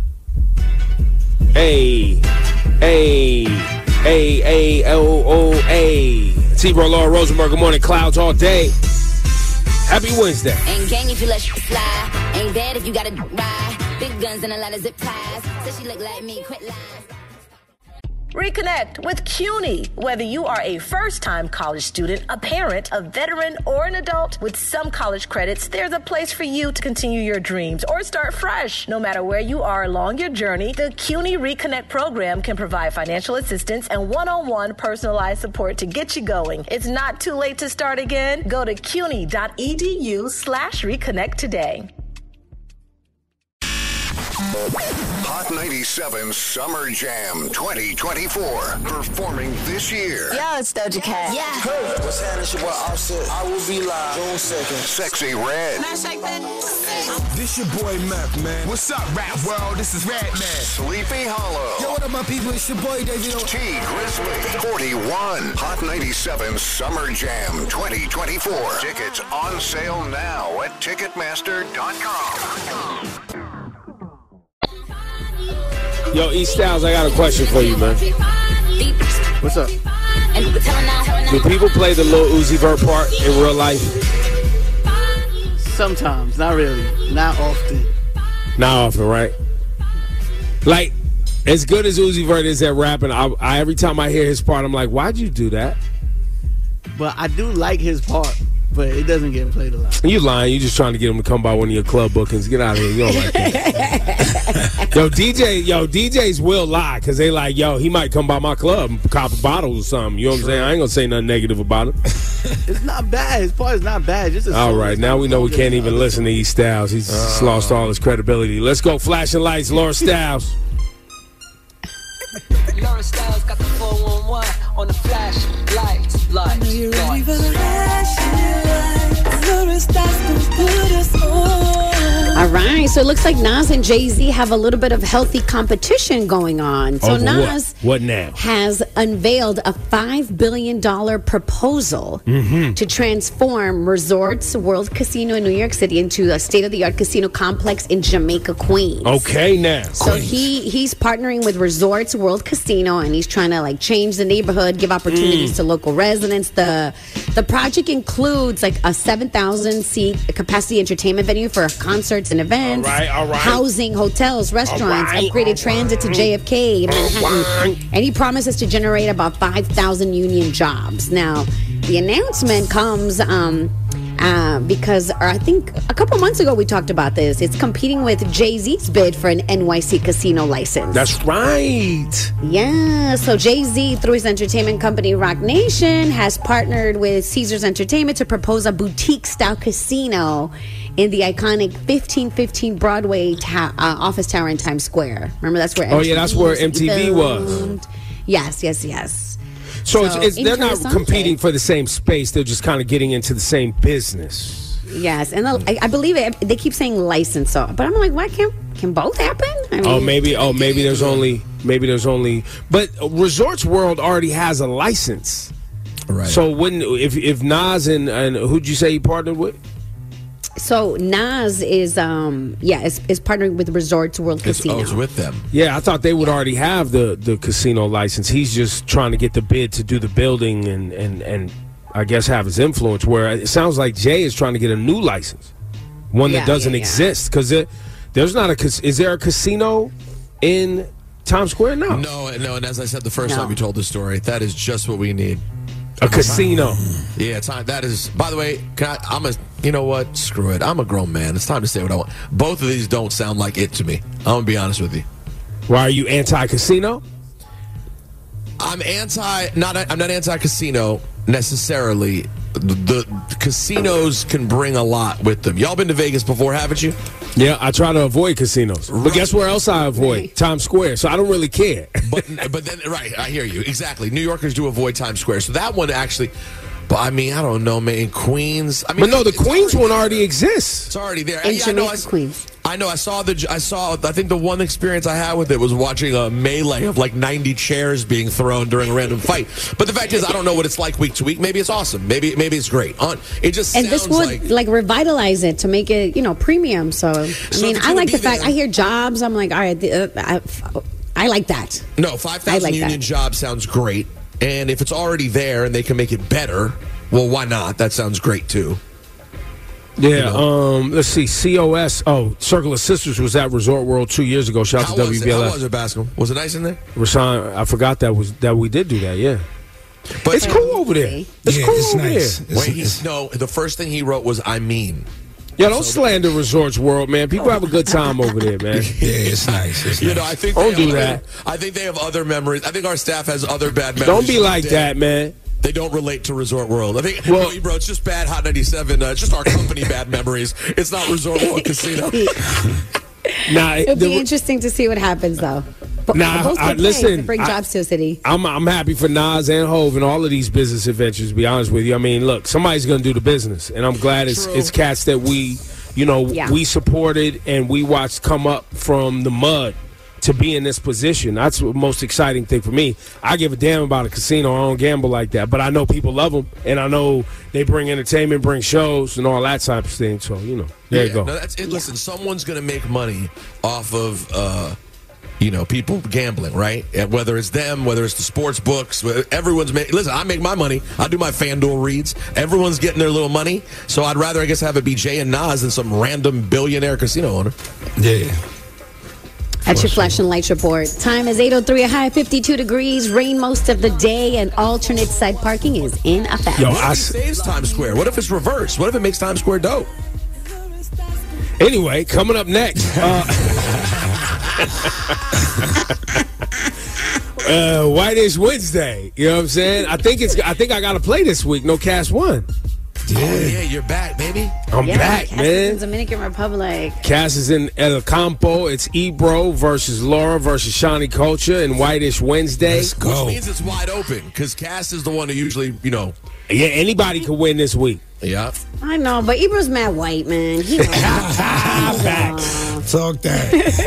Hey, hey, hey, hey, oh, oh, hey. T-Bro, Laura Rosenberg. Good morning. Clouds all day. Happy Wednesday. Ain't gang if you let shit fly. Ain't bad if you gotta ride. Big guns and a lot of zip ties. Said she look like me, quit lying. Reconnect with CUNY. Whether you are a first-time college student, a parent, a veteran, or an adult, with some college credits, there's a place for you to continue your dreams or start fresh. No matter where you are along your journey, the CUNY Reconnect program can provide financial assistance and one-on-one personalized support to get you going. It's not too late to start again. Go to cuny.edu slash reconnect today. Hot ninety-seven Summer Jam twenty twenty-four. Performing this year. Yo, it's Doja Cat. Yeah. Hey, what's happening? It's your boy Offset. I will be live June second. Sexy Red. This your boy Meth, man. What's up, rap world? This is Red Man. Sleepy Hollow. Yo, what up, my people? It's your boy David. T Grizzly. forty-one. Hot ninety-seven Summer Jam twenty twenty-four. Tickets on sale now at Ticketmaster dot com. Yo, E Styles, I got a question for you, man. What's up? Do people play the Lil Uzi Vert part in real life? Sometimes, not really, not often. Not often, right? Like, as good as Uzi Vert is at rapping, I, I every time I hear his part, I'm like, why'd you do that? But I do like his part, but it doesn't get played a lot. You lying. You just trying to get him to come by one of your club bookings. Get out of here. You don't like that. Yo, D J, yo, D Js will lie because they like, yo, he might come by my club and cop a bottle or something. You know what I'm saying? I ain't going to say nothing negative about him. It's not bad. His part is not bad. Just a All song. right. It's Now not we know we good can't enough. even listen to E Styles. He's just lost all his credibility. Let's go. Flashing lights, Laura Styles. Laura Styles got the four one one on the flash lights, lights, All right, so it looks like Nas and Jay-Z have a little bit of healthy competition going on. So Over Nas what? What now? has unveiled a five billion dollars proposal Mm-hmm. to transform Resorts World Casino in New York City into a state-of-the-art casino complex in Jamaica, Queens. Okay, now. So he he's partnering with Resorts World Casino, and he's trying to like change the neighborhood, give opportunities Mm. to local residents. The the project includes like a seven thousand seat capacity entertainment venue for concerts and events, All right, all right. housing, hotels, restaurants, All right, upgraded all transit to J F K, Manhattan, right. and he promises to generate about five thousand union jobs. Now, the announcement comes um, uh, because, or I think a couple months ago we talked about this. It's competing with Jay-Z's bid for an N Y C casino license. That's right. Yeah, so Jay-Z, through his entertainment company Rock Nation, has partnered with Caesars Entertainment to propose a boutique-style casino in the iconic fifteen fifteen Broadway ta- uh, office tower in Times Square. Remember, that's where Oh, yeah, that's where M T V was. filmed. Yes, yes, yes. So, it's, it's, they're not interesting. competing for the same space. They're just kind of getting into the same business. Yes, and the, I, I believe it. They keep saying license, so but I'm like, why can't can both happen? I mean, oh, maybe. Oh, maybe there's only. Maybe there's only. But Resorts World already has a license, right? So wouldn't if if Nas and and who'd you say he partnered with? So Nas is um yeah is, is partnering with Resorts World It's, Casino. oh, it's with them. Yeah, I thought they would already have the, the casino license. He's just trying to get the bid to do the building and, and, and I guess have his influence. Where it sounds like Jay is trying to get a new license, one Yeah, that doesn't yeah, yeah. exist. Because there's not a cas- is there a casino in Times Square? No, No, no, and as I said the first No. time we told the story, that is just what we need. a casino. Yeah, it's time. That is. By the way, can I, I'm a. You know what? Screw it. I'm a grown man. It's time to say what I want. Both of these don't sound like it to me. I'm gonna be honest with you. Why are you anti-casino? I'm anti. Not. I'm not anti-casino necessarily. The, the casinos can bring a lot with them. Y'all been to Vegas before, haven't you? Yeah, I try to avoid casinos. But Right. guess where else I avoid? Times Square. So I don't really care. But but then right, I hear you exactly. New Yorkers do avoid Times Square, so that one actually. But I mean, I don't know, man. Queens. I mean, But no, the it's Queens already one there. already exists. It's already there. In Yeah, I know. I, Jamaica, Queens. I know. I saw the. I saw. I think the one experience I had with it was watching a melee of like ninety chairs being thrown during a random fight. But the fact is, I don't know what it's like week to week. Maybe it's awesome. Maybe maybe it's great. On it just And sounds this would like. like, revitalize it to make it, you know, premium. So I So mean, if it's I gonna like be the fact there- I hear jobs. I'm like, all right, the, uh, I, I like that. No, five I thousand like union that. jobs sounds great. And if it's already there and they can make it better, well, why not? That sounds great too. Yeah, You um, let's see. C O S. Oh, Circle of Sisters was at Resort World two years ago. Shout out How to was, W it? B L How F. was it, Bascom? Was it nice in there? Rashawn, I forgot that was that we did do that. Yeah, But it's cool over there. It's Yeah, cool it's over nice. there. It's- Wait, he's, no, the first thing he wrote was "I mean." Yeah, don't slander Resorts World, man. People have a good time over there, man. Yeah, it's nice. It's You nice. know, I think Don't they do have that. other- I think they have other memories. I think our staff has other bad memories. Don't be from like the day. that, man. They don't relate to Resort World. I think, Well- well, bro, it's just bad Hot ninety-seven. Uh, it's just our company bad memories. It's not Resort World Casino. Nah, It'll the- be interesting to see what happens, though. But Nah, both I- good listen, plays to bring I- jobs to the city. I'm I'm happy for Nas and Hov and all of these business adventures. To be honest with you, I mean, look, somebody's gonna do the business, and I'm glad it's True. it's cats that we, you know, Yeah. we supported and we watched come up from the mud to be in this position. That's the most exciting thing for me. I give a damn about a casino. I don't gamble like that, but I know people love them, and I know they bring entertainment, bring shows, and all that type of thing. So you know, there you Yeah, go. No, that's it. Listen, someone's going to make money off of, uh, you know, people gambling, right? And whether it's them, whether it's the sports books, whether- everyone's making. Listen, I make my money. I do my FanDuel reads. Everyone's getting their little money. So I'd rather, I guess, have it be Jay and Nas than some random billionaire casino owner. Yeah. At your flash and lights report. Time is eight oh three, a high fifty-two degrees, rain most of the day, and alternate side parking is in effect. Yo, What I if it s- saves Times Square? What if it's reversed? What if it makes Times Square dope? Anyway, coming up next. Uh, uh, Whitish Wednesday. You know what I'm saying? I think it's. I think I got to play this week. No Cash One. Oh, yeah, you're back, baby. I'm Yeah, back, Cass is man. in Dominican Republic. Cass is in El Campo. It's Ebro versus Laura versus Shawnee Culture and Whitish Wednesday. Let's go. Which means it's wide open because Cass is the one who usually, you know. Yeah, anybody could win this week. Yeah. I know, but Ibro's mad white, man. He Back. Talk that.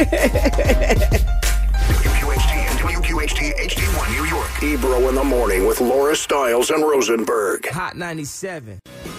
W Q H T and W Q H T H D one New York. Ebro in the morning with Laura Stiles and Rosenberg. Hot ninety-seven.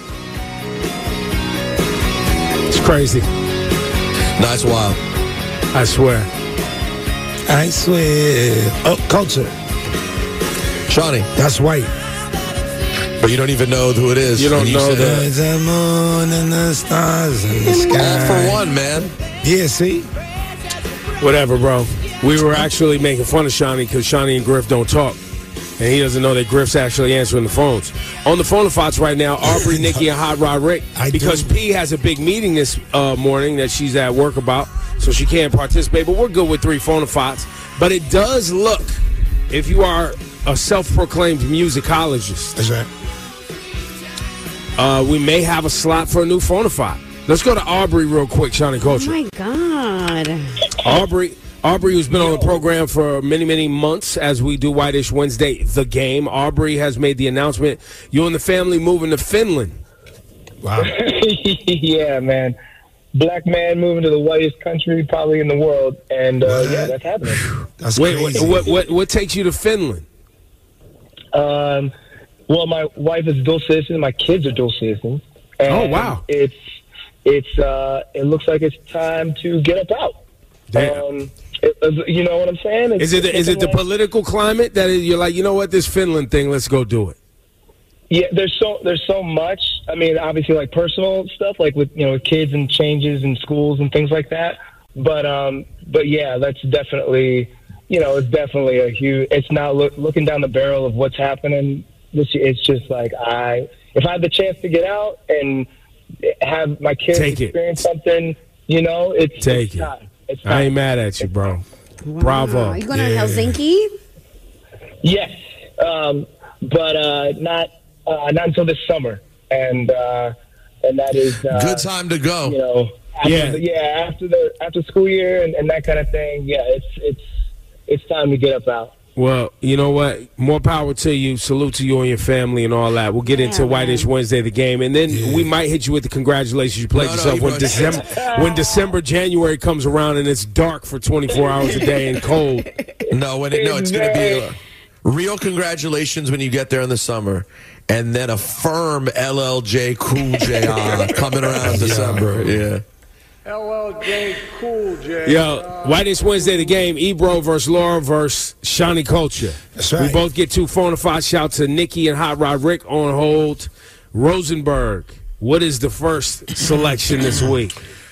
It's crazy. Nice while. I swear. I swear. Oh, culture. Shawnee, That's white. but you don't even know who it is. You don't And know said, that. There's a moon and the stars in the All sky. for one, man. Yeah, see? Whatever, bro. We were actually making fun of Shawnee because Shawnee and Griff don't talk. And he doesn't know that Griff's actually answering the phones. On the phone thoughts right now, Aubrey, Nikki, and Hot Rod Rick. I because do. P has a big meeting this uh, morning that she's at work about, so she can't participate. But we're good with three phone thoughts. But it does look, if you are a self-proclaimed musicologist, That's right. uh, we may have a slot for a new phone thought. Let's go to Aubrey real quick, Shawnee Oh Culture. my God. Aubrey, Aubrey, who's been on the program for many, many months as we do Whitish Wednesday, The Game. Aubrey has made the announcement you and the family moving to Finland. Wow. Yeah, man. Black man moving to the whitest country probably in the world, and uh, yeah, that's happening. That's Wait, crazy. what, what what takes you to Finland? Um, well, my wife is a dual citizen. My kids are dual citizens. And Oh, wow. It's it's uh, it looks like it's time to get up out. Damn. Um, it, you know what I'm saying? It's Is it is it the something like- political climate that you're like, you know what, this Finland thing, let's go do it? Yeah, there's so there's so much. I mean, obviously, like personal stuff, like with you know with kids and changes in schools and things like that. But um, but yeah, that's definitely you know it's definitely a huge. It's not look, looking down the barrel of what's happening. This it's just like I if I had the chance to get out and have my kids Take it. experience something, you know, it's Take it's it. time. It's I time. ain't mad at you, bro. Bravo. Are you going to Yeah. Helsinki? Yes, um, but uh, not uh, not until this summer, and uh, and that is uh, Good time to go. You know, after Yeah. the, yeah, after the after school year and, and that kind of thing. Yeah, it's it's it's time to get up out. Well, you know what? More power to you. Salute to you and your family and all that. We'll get into Yeah, Whitish man. Wednesday, the game, and then we might hit you with the congratulations. You played No, no, yourself you when brought- December, when December, January comes around and it's dark for twenty-four hours a day and cold. No, when it, no, it's going to be a real congratulations when you get there in the summer, and then a firm L L J Cool J ah, coming around December. Yeah. L L J Cool J. Yo, Whitish Wednesday, the game. Ebro versus Laura versus Shawnee Culture. That's right. We both get two phone shout to Nikki and Hot Rod Rick on hold. Rosenberg, what is the first selection this week?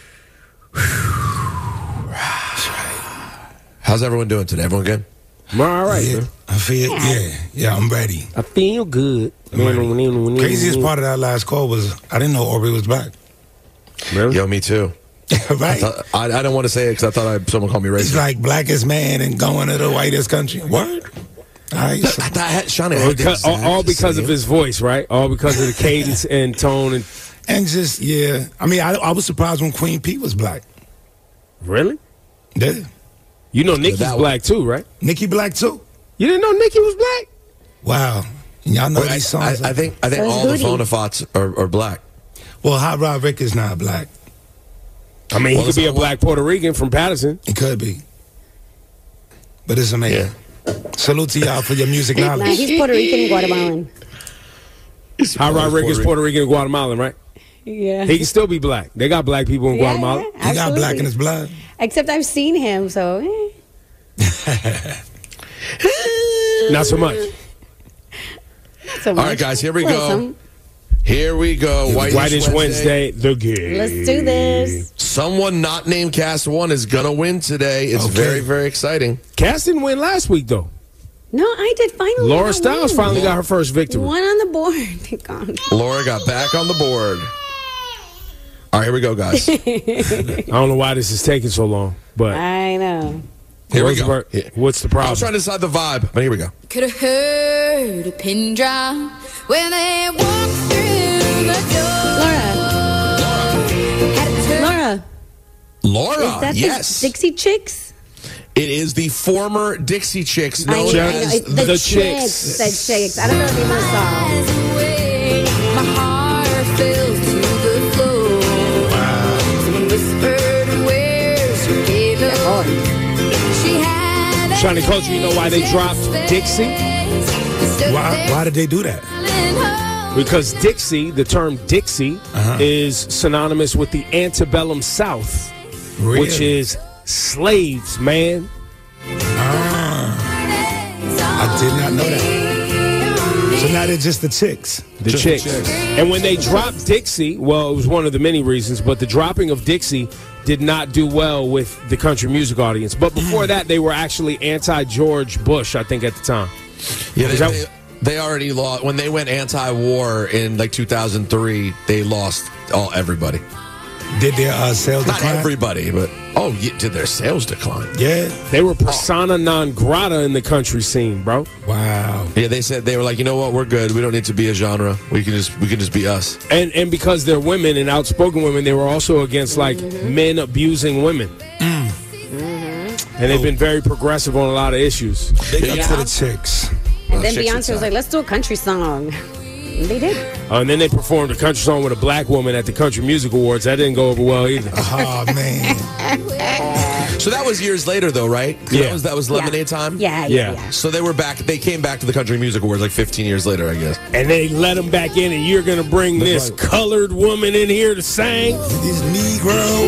How's everyone doing today? Everyone good? I'm all right, Yeah, man. I feel yeah, yeah. I'm ready. I feel good. Craziest part of that last call was I didn't know Aubrey was black. Really? Yo, me too. Right? I, I, I don't want to say it because I thought I, someone called me racist. It's like blackest man and going to the whitest country. Word? All right. I, I had, Shawnee, I All had the because, all, exact all because same. of his voice, right? All because of the cadence and tone. And And just, yeah. I mean, I, I was surprised when Queen P was black. really, Yeah. you know Nikki's that one. black too, right? Nikki black too. You didn't know Nikki was black? Wow. Y'all know Wait, I, these songs. I, I think I think So is all the Booty. phonophots are, are black. Well, Hot Rod Rick is not black. I mean, Well, he could be it's a not black Puerto Rican from Patterson. It could be. But it's amazing. Salute to y'all for your music Nah, knowledge. he's Puerto Rican, Guatemalan. Hot Rod Rick is Puerto Rican and Guatemalan, right? Yeah. He can still be black. They got black people in Yeah, Guatemala. yeah, He got absolutely. black in his blood. Except I've seen him, so eh. Not so much. Not so All much. right, guys, here we go. Listen, Here we go. Whitish Whitish Wednesday, the game. let's do this. Someone not named Cast One is gonna win today. It's Okay. very, very exciting. Cass didn't win last week, though. No, I did finally. Laura I Stiles won. finally got her first victory. One on the board. Thank God. Laura got back on the board. All right, here we go, guys. I don't know why this is taking so long, but I know. Here we go. Rosenberg, what's the I problem? was trying to decide the vibe, but here we go. Could have heard a pin drop when they walked through the door. Laura. Laura. Laura, Is that yes. the Dixie Chicks? It is the former Dixie Chicks I known know, I as know. It- the, the Chicks. The Chicks. I don't know the name of the song. My heart fell to the floor. Someone whispered, "Where's your halo?" She had a Shawnee Culture, you know why they dropped Dixie? Why, why did they do that? Because Dixie, the term Dixie, Uh-huh. is synonymous with the antebellum South, Really? which is slaves, man. I did not know that. So now they're just the chicks. The Just chicks. the chicks. And when they dropped Dixie, well, it was one of the many reasons, but the dropping of Dixie did not do well with the country music audience. But before that, they were actually anti-George Bush, I think, at the time. Yeah, they, Is that- they, they already lost when they went anti-war in like two thousand three. They lost all everybody. Did their uh, sales Not decline? everybody, but oh, yeah, did their sales decline? Yeah. They were persona non grata in the country scene, bro. Wow. Yeah, they said they were like, you know what, we're good. We don't need to be a genre. We can just we can just be us. And and because they're women and outspoken women, they were also against like men abusing women. And they've been very progressive on a lot of issues. Big up Yeah. to the chicks. And then chicks Beyonce was inside. like, let's do a country song. They did. Uh, and then they performed a country song with a black woman at the Country Music Awards. That didn't go over well either. Oh, man. So that was years later, though, right? Yeah. That was, that was Lemonade time? Yeah, yeah, yeah. So they were back. They came back to the Country Music Awards like fifteen years later, I guess. And they let them back in, and you're going to bring this right. colored woman in here to sing? This Negro.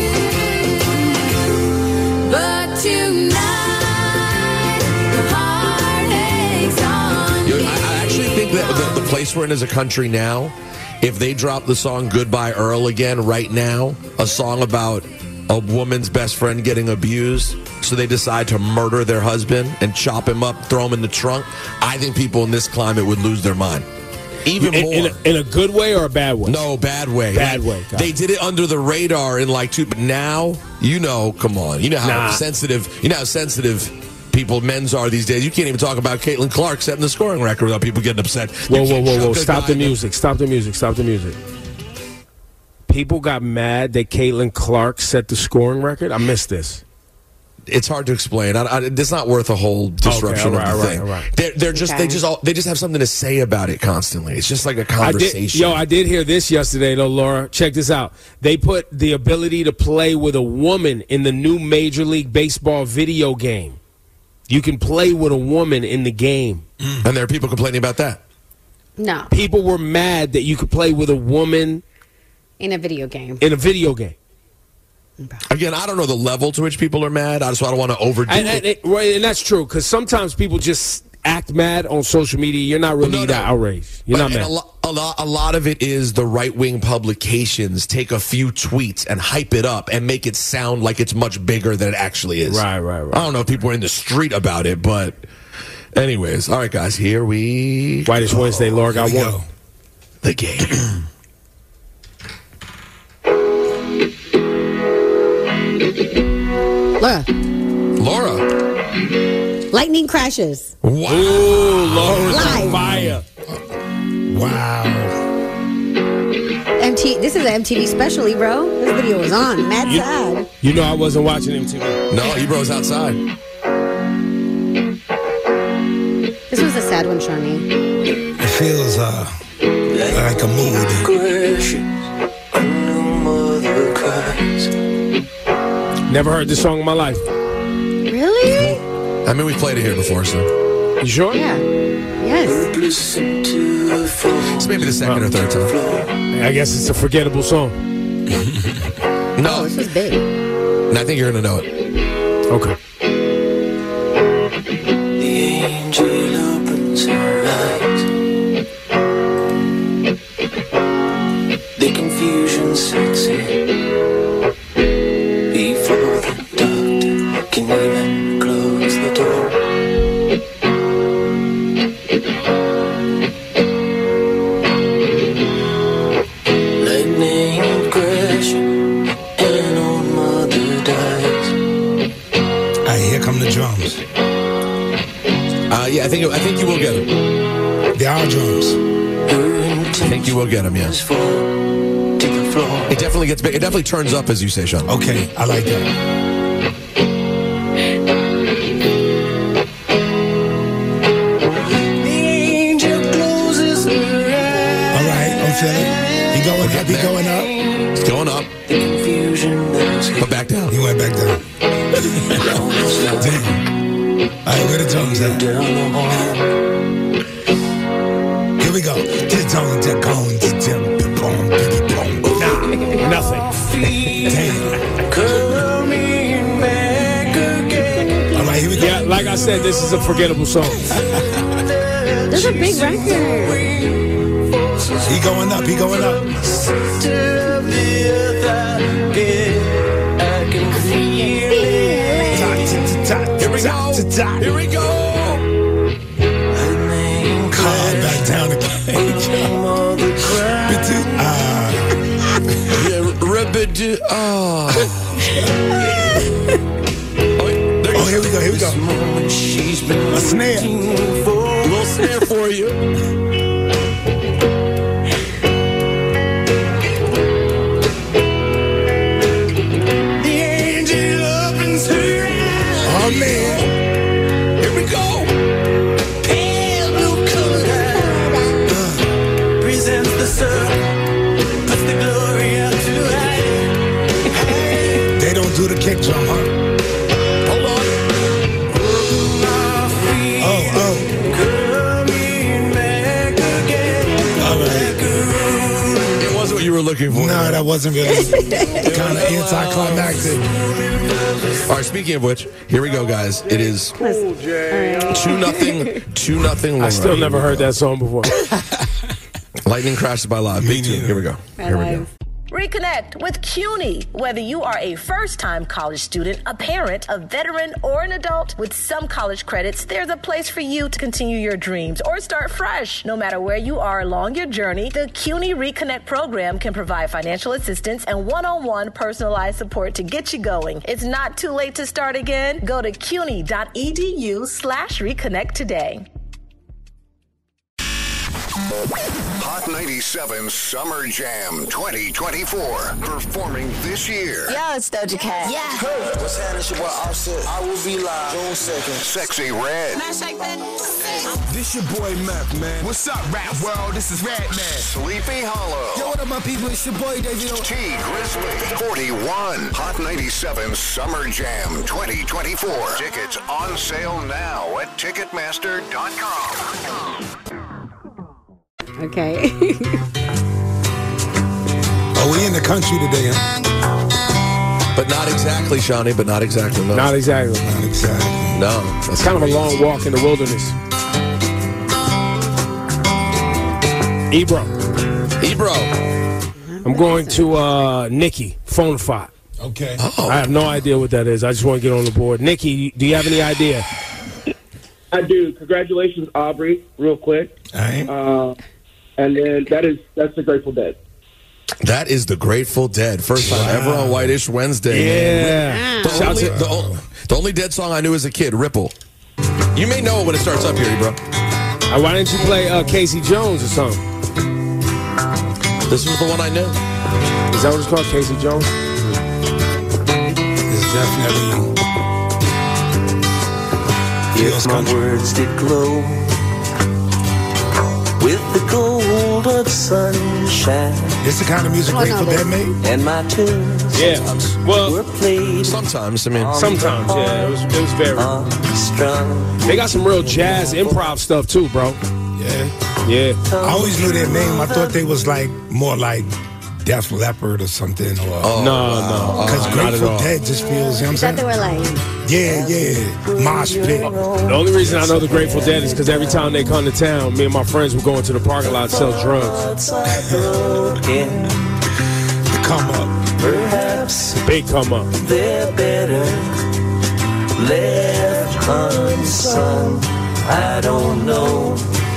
But tonight, the heartache's on You know, me. I, I actually think that the, the place we're in as a country now, if they drop the song Goodbye Earl again right now, a song about a woman's best friend getting abused, so they decide to murder their husband and chop him up, throw him in the trunk, I think people in this climate would lose their mind. Even in, more. In a, in a good way or a bad way? No, bad way. Bad Like, way. Got They it. did it under the radar in like two, but now, you know, come on. You know how Nah. sensitive, you know how sensitive people, men's are these days. You can't even talk about Caitlin Clark setting the scoring record without people getting upset. Whoa, You whoa, can't whoa, show whoa. Stop the goodbye. music. Stop the music. Stop the music. People got mad that Caitlin Clark set the scoring record? I missed this. It's hard to explain. I, I, it's not worth a whole disruption Okay, all right, of the all right, thing. all right. They're, they're just Okay. they just all, they just have something to say about it constantly. It's just like a I conversation. did, yo, I did hear this yesterday, though, Laura. Check this out. They put the ability to play with a woman in the new Major League Baseball video game. You can play with a woman in the game. And there are people complaining about that. No, People were mad that you could play with a woman in a video game. in a video game. Again, I don't know the level to which people are mad. I just I don't want to overdo And, it. and, it- right, and that's true, because sometimes people just act mad on social media. You're not really No, no. that outraged. You're But- not and mad. a, lo- a, lot, a lot of it is the right-wing publications take a few tweets and hype it up and make it sound like it's much bigger than it actually is. Right, right, right. I don't know if people are in the street about it, but anyways. All right, guys, here we Whitest Wednesday, Laura got Here we one. go. the game. Laura, Laura. lightning crashes. Wow. Ooh, Laura's Live. on fire. Wow. M T. This is an M T V specially, bro. This video was on. Mad You, sad. you know I wasn't watching M T V. No, Ebro's outside. This was a sad one, Shawnee. It feels uh, like a mood. Never heard this song in my life. Really? I mean, we've played it here before, so You sure? Yeah. Yes. it's maybe the second or third time. I guess it's a forgettable song. No, This was big. and I think you're gonna know it. Okay. The angel opens her eyes. The confusion sets in before the doctor can even close the door. Lightning crashing and old mother dies. All right, here come the drums. Uh, yeah, I think I think you will get him. There are drums. I think you will get him. Yes. It definitely gets big. It definitely turns up, as you say, Sean. Okay, I like that. All right, I'm feeling. He going up. He going up. It's going up. But back down. He went back down. Damn. All right, where the drums at? Here we go. This drums are going to jump, boom, boom, boom. Nah, nothing. Damn. All right, here we go. Yeah, like I said, this is a forgettable song. This is a big record. He going up. He going up. Here we go. Here we go. Calm back down again. Ah. Yeah, rub-a-do- oh. Oh, here we go. Here we go. A snare. A little snare for you. Oh man. Here we go. do the kick drum, huh? Hold on. Oh, oh. All right. It wasn't what you were looking for. No, that wasn't really kind of anticlimactic. All right, speaking of which, here we go, guys. It is two nothing, two nothing. I still never heard that song before. Lightning crashes by live. Big tune. Here we go. Here we go. Reconnect with CUNY. Whether you are a first-time college student, a parent, a veteran, or an adult, with some college credits, there's a place for you to continue your dreams or start fresh. No matter where you are along your journey, the CUNY Reconnect program can provide financial assistance and one-on-one personalized support to get you going. It's not too late to start again. Go to cuny.edu slash reconnect today. Hot ninety-seven Summer Jam twenty twenty-four. Performing this year. Yo, it's Doja Cat. Yeah. Hey, what's happening? It's your boy Offset. I will be live June second. Sexy Red. This your boy Meth, man. What's up, rap world? This is Red Man. Sleepy Hollow. Yo, what up, my people? It's your boy David. T Grizzly. forty-one. Hot ninety-seven Summer Jam twenty twenty-four. Tickets on sale now at Ticketmaster dot com. Okay. Oh, we in the country today, huh? But not exactly, Shawnee, but not exactly. No. Not exactly. Not exactly. No. It's kind of a long walk in the wilderness. Ebro. Ebro. I'm going to uh, Nikki, Phonify. Okay. Oh. I have no idea what that is. I just want to get on the board. Nikki, do you have any idea? I do. Congratulations, Aubrey, real quick. All right. Uh, and then that is that's the Grateful Dead. That is the Grateful Dead. First time Wow. ever on Whitish Wednesday. Yeah. Man. The, Shout only, to- the, o- the only Dead song I knew as a kid, Ripple. You may know it when it starts up here, bro. Uh, why didn't you play uh, Casey Jones or something? This was the one I knew. Is that what it's called, Casey Jones? It's definitely. If my words did glow with the gold of sunshine, It's the kind of music Grateful Dead made. and my tunes Yeah. Well, were played Sometimes, I mean. sometimes, yeah. It was, it was very. strung. They got some real jazz improv stuff too, bro. Yeah. Yeah. I always knew their name. I thought they was like more like Def Leppard or something. Or Oh, No, no. because uh, not at Grateful all. Dead just feels, you know what I I'm thought they saying? were like, Yeah, yeah. Mosh pit. The only reason I know the Grateful Dead is because every time they come to town, me and my friends would go into the parking lot and sell drugs. Come up. Perhaps Big come up. they're better left unsung. I don't know.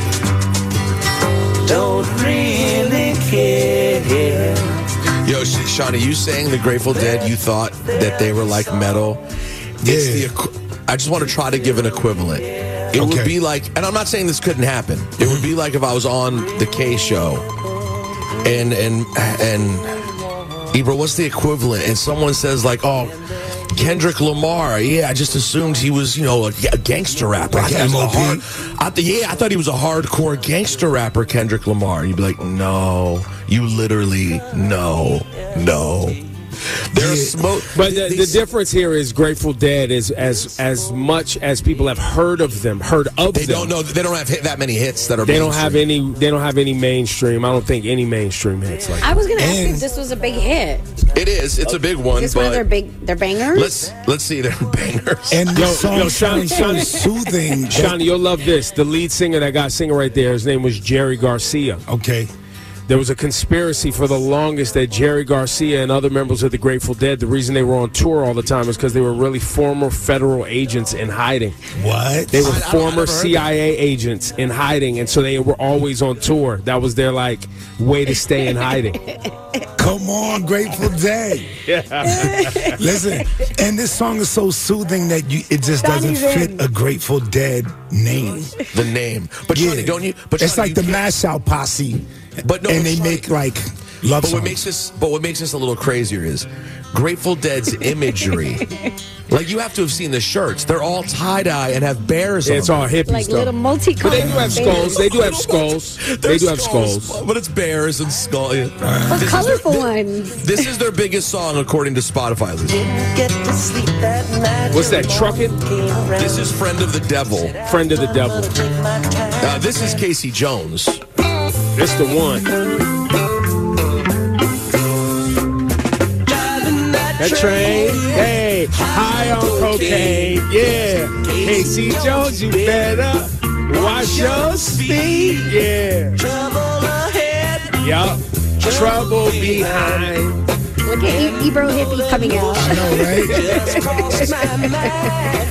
Don't really care. Yo, Sh- Shawnee, you saying the Grateful Dead, you thought that they were like metal. It's Yeah. the equ- I just want to try to give an equivalent. It would Okay. be like, and I'm not saying this couldn't happen. It would be like if I was on the K show and, and, and, Ebro, what's the equivalent? And someone says like, oh, Kendrick Lamar. Yeah, I just assumed he was, you know, a, a gangster rapper. I Like thought he was a M O P? hard, I th- yeah, I thought he was a hardcore gangster rapper, Kendrick Lamar. You'd be like, no, you literally, no, no. There's smoke. But the, the difference here is Grateful Dead is as as much as people have heard of them, heard of They them. don't know. They don't have hit that many hits that are. They don't have mainstream. any. They don't have any mainstream. I don't think any mainstream hits like. I was gonna ask you And- if this was a big hit. It is. It's a big one. This one of their But big, their bangers. let's let's see their bangers. And the Yo, song yo, Shawnee, sounds so Shawnee. soothing. that- Shawnee, you'll love this. The lead singer that got singing right there, his name was Jerry Garcia. Okay. There was a conspiracy for the longest that Jerry Garcia and other members of the Grateful Dead, the reason they were on tour all the time is because they were really former federal agents in hiding. What? They were I- I- I former never heard C I A agents in hiding, and so they were always on tour. That was their, like, way to stay in hiding. Come on, Grateful Dead. Yeah. Listen, and this song is so soothing that you it just doesn't fit a Grateful Dead name. The name, but Shawnee, don't you? But It's Shawnee, like the you can't- Mash Out Posse. But no, and they Shawnee- make like Love but what song. makes this, but what makes this a little crazier is Grateful Dead's imagery. Like, you have to have seen the shirts. They're all tie-dye and have bears Yeah, on it's them. all hippie Like stuff. little multicolored But they do have bears. skulls. They do have skulls. They They're do have skulls. But it's bears and skull. Yeah. But This is colorful their- ones. This is their biggest song, according to Spotify. What's that, Truckin'? This is Friend of the Devil. Friend of the Devil. Uh, this is Casey Jones. It's the one. That train, hey, high on cocaine, yeah. Casey Jones, you better watch your speed, yeah. Trouble ahead, yup. Trouble behind. Look at e- Ebro Hippie coming out. I know, right? Just crossed my mind.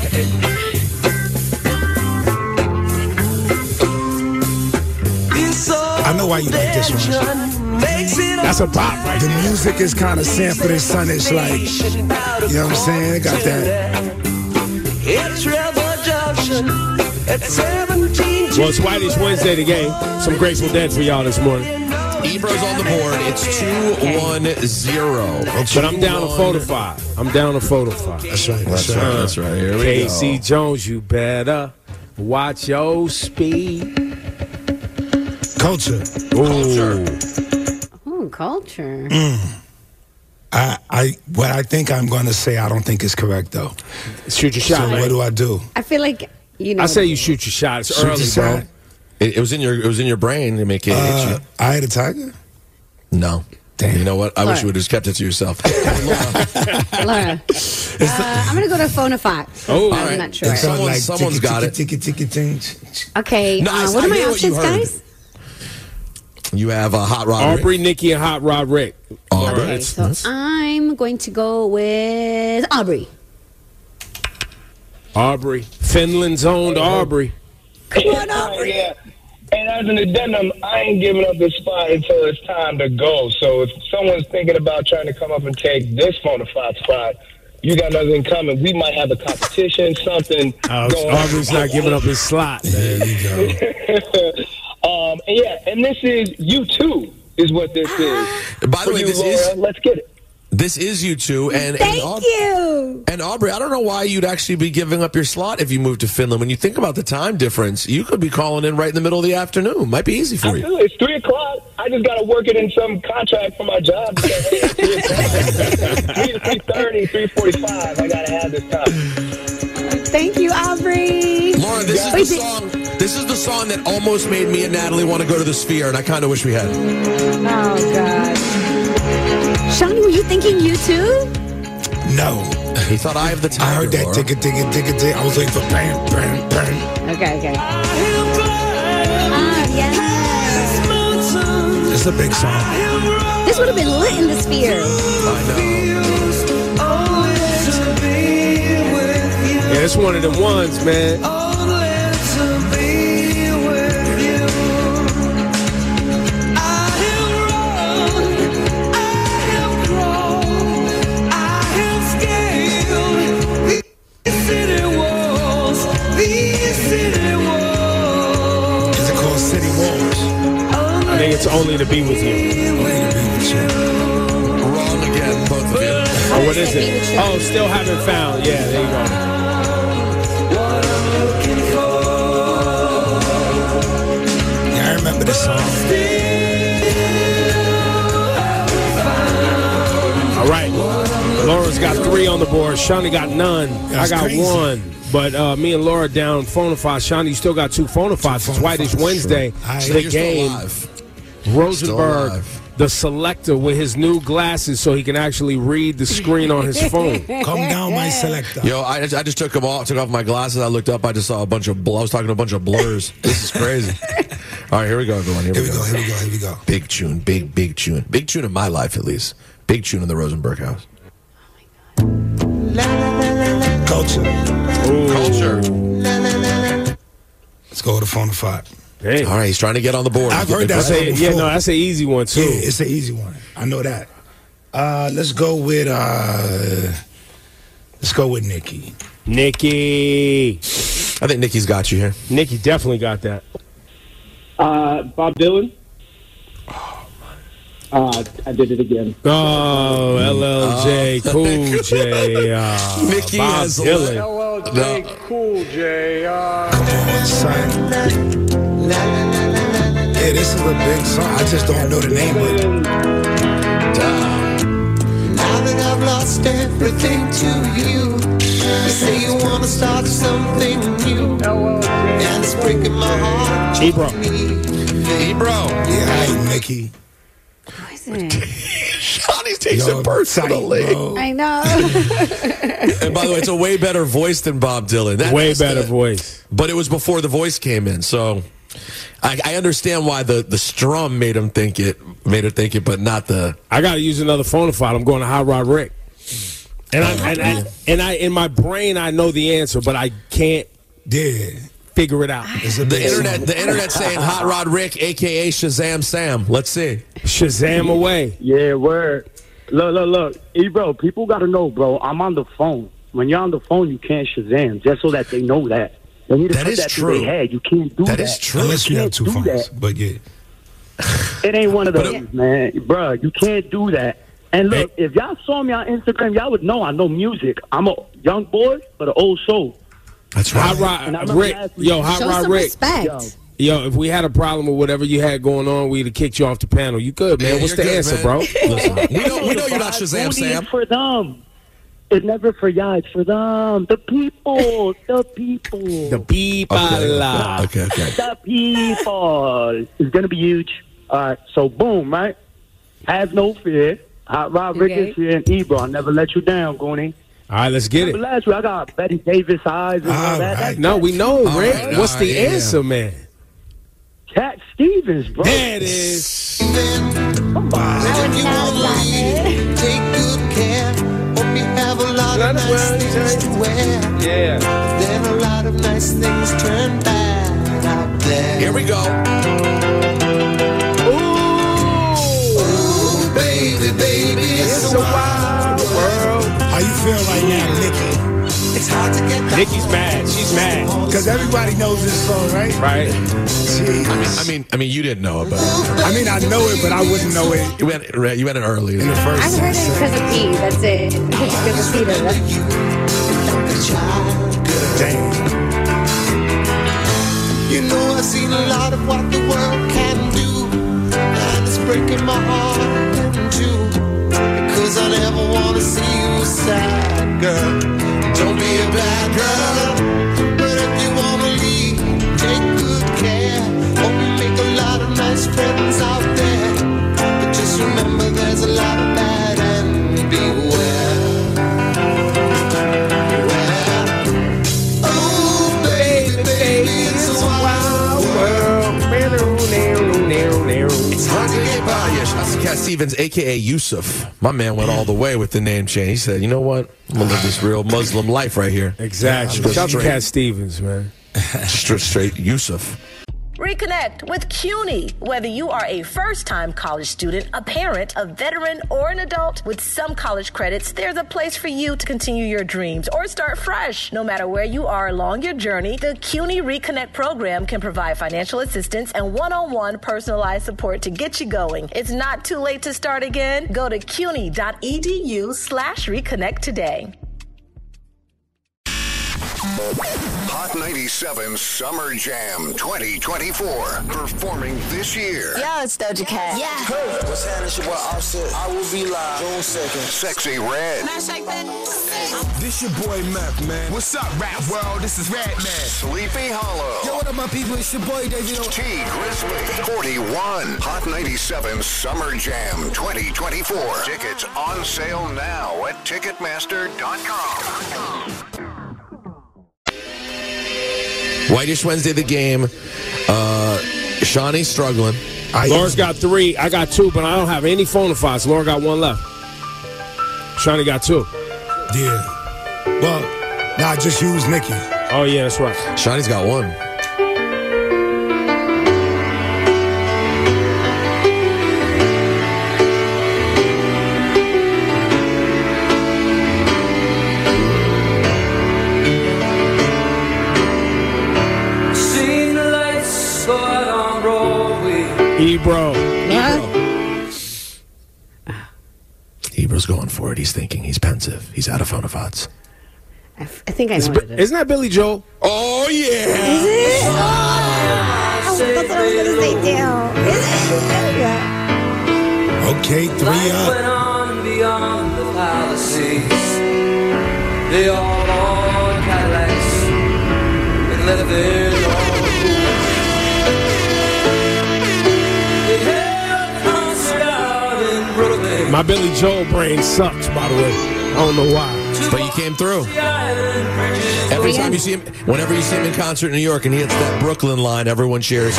I know why you like this one. That's a bop, right? The music is kind of Sanford and Sonish, like, you know what I'm saying? It got that. It's River Junction at seventeen. Well, it's Whitish Wednesday, the game. Some Grateful Dead for y'all this morning. Ebro's on the board. It's two one zero. But I'm down to photo five. I'm down to photo five. That's right. That's, That's right. That's right. Here we Casey go. Jones, you better watch your speed. Culture. Culture. Ooh, culture. I, I, what I think I'm going to say, I don't think is correct, though. Shoot your So shot, what man. do I do? I feel like, you know. I say you shoot your shot. It's Shoot early, your bro. shot. It, it was in your. It was in your brain to make it hit Uh, you. I had a tiger? No. Damn. You know what? I wish Laura. you would have just kept it to yourself. Laura. Uh, I'm going to go to phone a five. Oh, I'm all right. not sure. It sounds Someone- like someone's ticky, got it. ticky, ticky, ticky, ting. Okay. No, I- uh, what I are my hear what you options, heard. guys? You have a hot rod. Aubrey, Nikki, and Hot Rod Rick. Aubrey. Laura, Okay, it's- so I'm going to go with Aubrey. Aubrey. Finland's owned Aubrey. Come on, Aubrey. Yeah. And as an addendum, I ain't giving up this spot until it's time to go. So if someone's thinking about trying to come up and take this phone five spot, you got nothing coming. We might have a competition, something Oh, going Aubrey's on. not giving up his slot. There you go. um, and yeah, and this is you too, is what this is. By the For way, you, this Laura, is let's get it. this is you two, and Thank and, Aub- you. and Aubrey. I don't know why you'd actually be giving up your slot if you moved to Finland. When you think about the time difference, you could be calling in right in the middle of the afternoon. Might be easy for you. Absolutely. It's three o'clock. I just got to work it in some contract for my job. three o'clock. three to three thirty, three forty-five. I got to have this time. Thank you, Aubrey. Lauren, this is Wait, the did- song. This is the song that almost made me and Natalie want to go to the Sphere, and I kind of wish we had. Oh, God. Shawnee, were you thinking you too? No. He thought I have the time. I heard that ticket, ticket, ticket, ticket. I was waiting for bam, bam, bam. Okay, okay. Ah, yes. It's a big song. This would have been lit in the Sphere. I know. Yeah, it's one of the ones, man. Is it called City Walls? I think it's only to be with you. Only to be with you. Wrong again, both of you. Oh, what is it? Oh, still haven't found. Yeah, there you go. Yeah, I remember this song. All right. Laura's got three on the board. Shawnee got none. That's I got crazy. one. But uh, me and Laura down phone-a-five. Shawnee, you still got two phone-a-fives. It's Whitish phone-a-fives, Wednesday. sure. Aight. The You're still game. alive. Rosenberg, alive. the selector with his new glasses so he can actually read the screen on his phone. Come down, my selector. Yo, I, I just took them off, took off my glasses. I looked up, I just saw a bunch of. Bl- I was talking to a bunch of blurs. This is crazy. All right, here we go, everyone. Here, Here we go, here we go, here we go. Big tune, big big tune, big tune in my life at least. Big tune in the Rosenberg house. Culture. Culture. Let's go with the phone five. Hey. All right, he's trying to get on the board. I've heard that That's song a, before. yeah, no, that's an easy one, too. Yeah, it's an easy one. I know that. Uh, let's go with uh, let's go with Nikki. Nikki. I think Nikki's got you here. Nikki definitely got that. Uh, Bob Dylan. Uh, I did it again. Oh, L L J, Cool J, uh, Mickey Bob has Dylan. L L J, Cool J. Uh, Come on, son. Yeah, this is a big song. I just don't know the name of it. Now that I've lost everything to you, you say you want to start something new, and it's breaking my heart. Ebro. Ebro. Yeah, hey, Mickey. Shawnee's takes Yo, it personally. tight, bro. I know. And by the way, it's a way better voice than Bob Dylan. That Way is better the- voice. But it was before the voice came in, so I, I understand why the, the strum made him think it, made her think it, but not the. I got to use another phone file. I'm going to Hot Rod Rick. And I, and, I, and I, in my brain, I know the answer, but I can't Yeah. figure it out. It's a The big internet, song. the internet saying Hot Rod Rick, aka Shazam Sam. Let's see. Shazam away. Yeah, word. Look, look, look. Ebro, people got to know, bro. I'm on the phone. When you're on the phone, you can't Shazam, just so that they know that. They need to That put is that true. through their head. You can't do that. That is true. Unless you have two do phones. that. But yeah. It ain't one of But those, it- man. Bruh, you can't do that. And look, if y'all saw me on Instagram, y'all would know I know music. I'm a young boy, but an old soul. That's Hot right. And I Rod remember Rick. last week- Yo, Hot Show Rod some Rick. respect. Yo. Yo, if we had a problem with whatever you had going on, we'd have kicked you off the panel. You good, man. Yeah, What's the you're good, answer, man. bro? Listen, we know, we know you're not Vibe Shazam only Sam. is for them. It's never for y'all. It's for them. The people. The people. The people. Okay, okay, okay. The people. It's going to be huge. All right. So, boom, right? Have no fear. Hot Rod Rick Okay. is here and Ebro. I'll never let you down, Goonie. All right, let's get Remember it. last week I got Betty Davis eyes and all All that. right. No, we know, All Rick. right, What's all the right, yeah. answer, man? Cat Stevens, bro. There it is. When you want to leave, take good care. Hope you have a lot of nice things to wear. Yeah. Then a lot of nice things turn bad out there. Here we go. Ooh, baby, baby, it's a wild world. How you feel right now, Nikki? It's hard to get Nikki's mad. She's mad. Because everybody knows this song, right? Right? Jeez. I mean, I mean, you didn't know it, but I mean, I know it, but I wouldn't know it you went, you went in early. in the first I've heard it because of P. That's it. Because of Peter. That's Damn. You know I've seen a lot of what the world can do, and it's breaking my heart in two. Because I never want to see you sad, girl. Don't be a bad girl. But if you want to leave, take good care. Hope you make a lot of nice friends out there. But just remember there's a lot of bad and beware. Beware. Oh, baby, baby, it's a wild world. It's hard to get by. Ah, yeah, shouts to Cat Stevens, a k a. Yusuf. My man went all the way with the name change. He said, you know what? I'm going to live this real Muslim life right here. Exactly. Just Shout out to straight- Cat Stevens, man. Straight, straight Yusuf. Reconnect with CUNY. Whether you are a first-time college student, a parent, a veteran, or an adult, with some college credits, there's a place for you to continue your dreams or start fresh. No matter where you are along your journey, the CUNY Reconnect program can provide financial assistance and one-on-one personalized support to get you going. It's not too late to start again. Go to cuny.edu slash reconnect today. Hot ninety-seven Summer Jam twenty twenty-four. Performing this year. Yo, it's Doja Cat. Yeah. Hey, what's happening? It's your boy Offset. I will be live June second. Sexy Red. This your boy Meth, man. What's up, rap world? This is Red Man. Sleepy Hollow. Yo, what up, my people? It's your boy Davey. T Grizzly. forty-one. Hot ninety-seven Summer Jam twenty twenty-four. Tickets on sale now at Ticketmaster dot com. Whitish Wednesday, the game. Uh, Shawnee's struggling. Laura's got three. I got two, but I don't have any phone files. Laura got one left. Shawnee got two. Yeah. Well, nah, just use Nikki. Oh, yeah, that's right. Shawnee's got one. Seen the lights so out on Broadway. Ebro. for it. He's thinking. He's pensive. He's out of Phonopods. I, f- I think I know It's what Bi- it is. Isn't that Billy Joel? Oh, yeah. Is it? Oh, that's what I was gonna say, too. Is it? Yeah. Okay, three Life went up. on beyond the palaces. They all own Cadillacs and leather on. They held a concert out in Brooklyn. My Billy Joel brain sucks, by the way. I don't know why. But you came through. Every time you see him, whenever you see him in concert in New York and he hits that Brooklyn line, everyone cheers.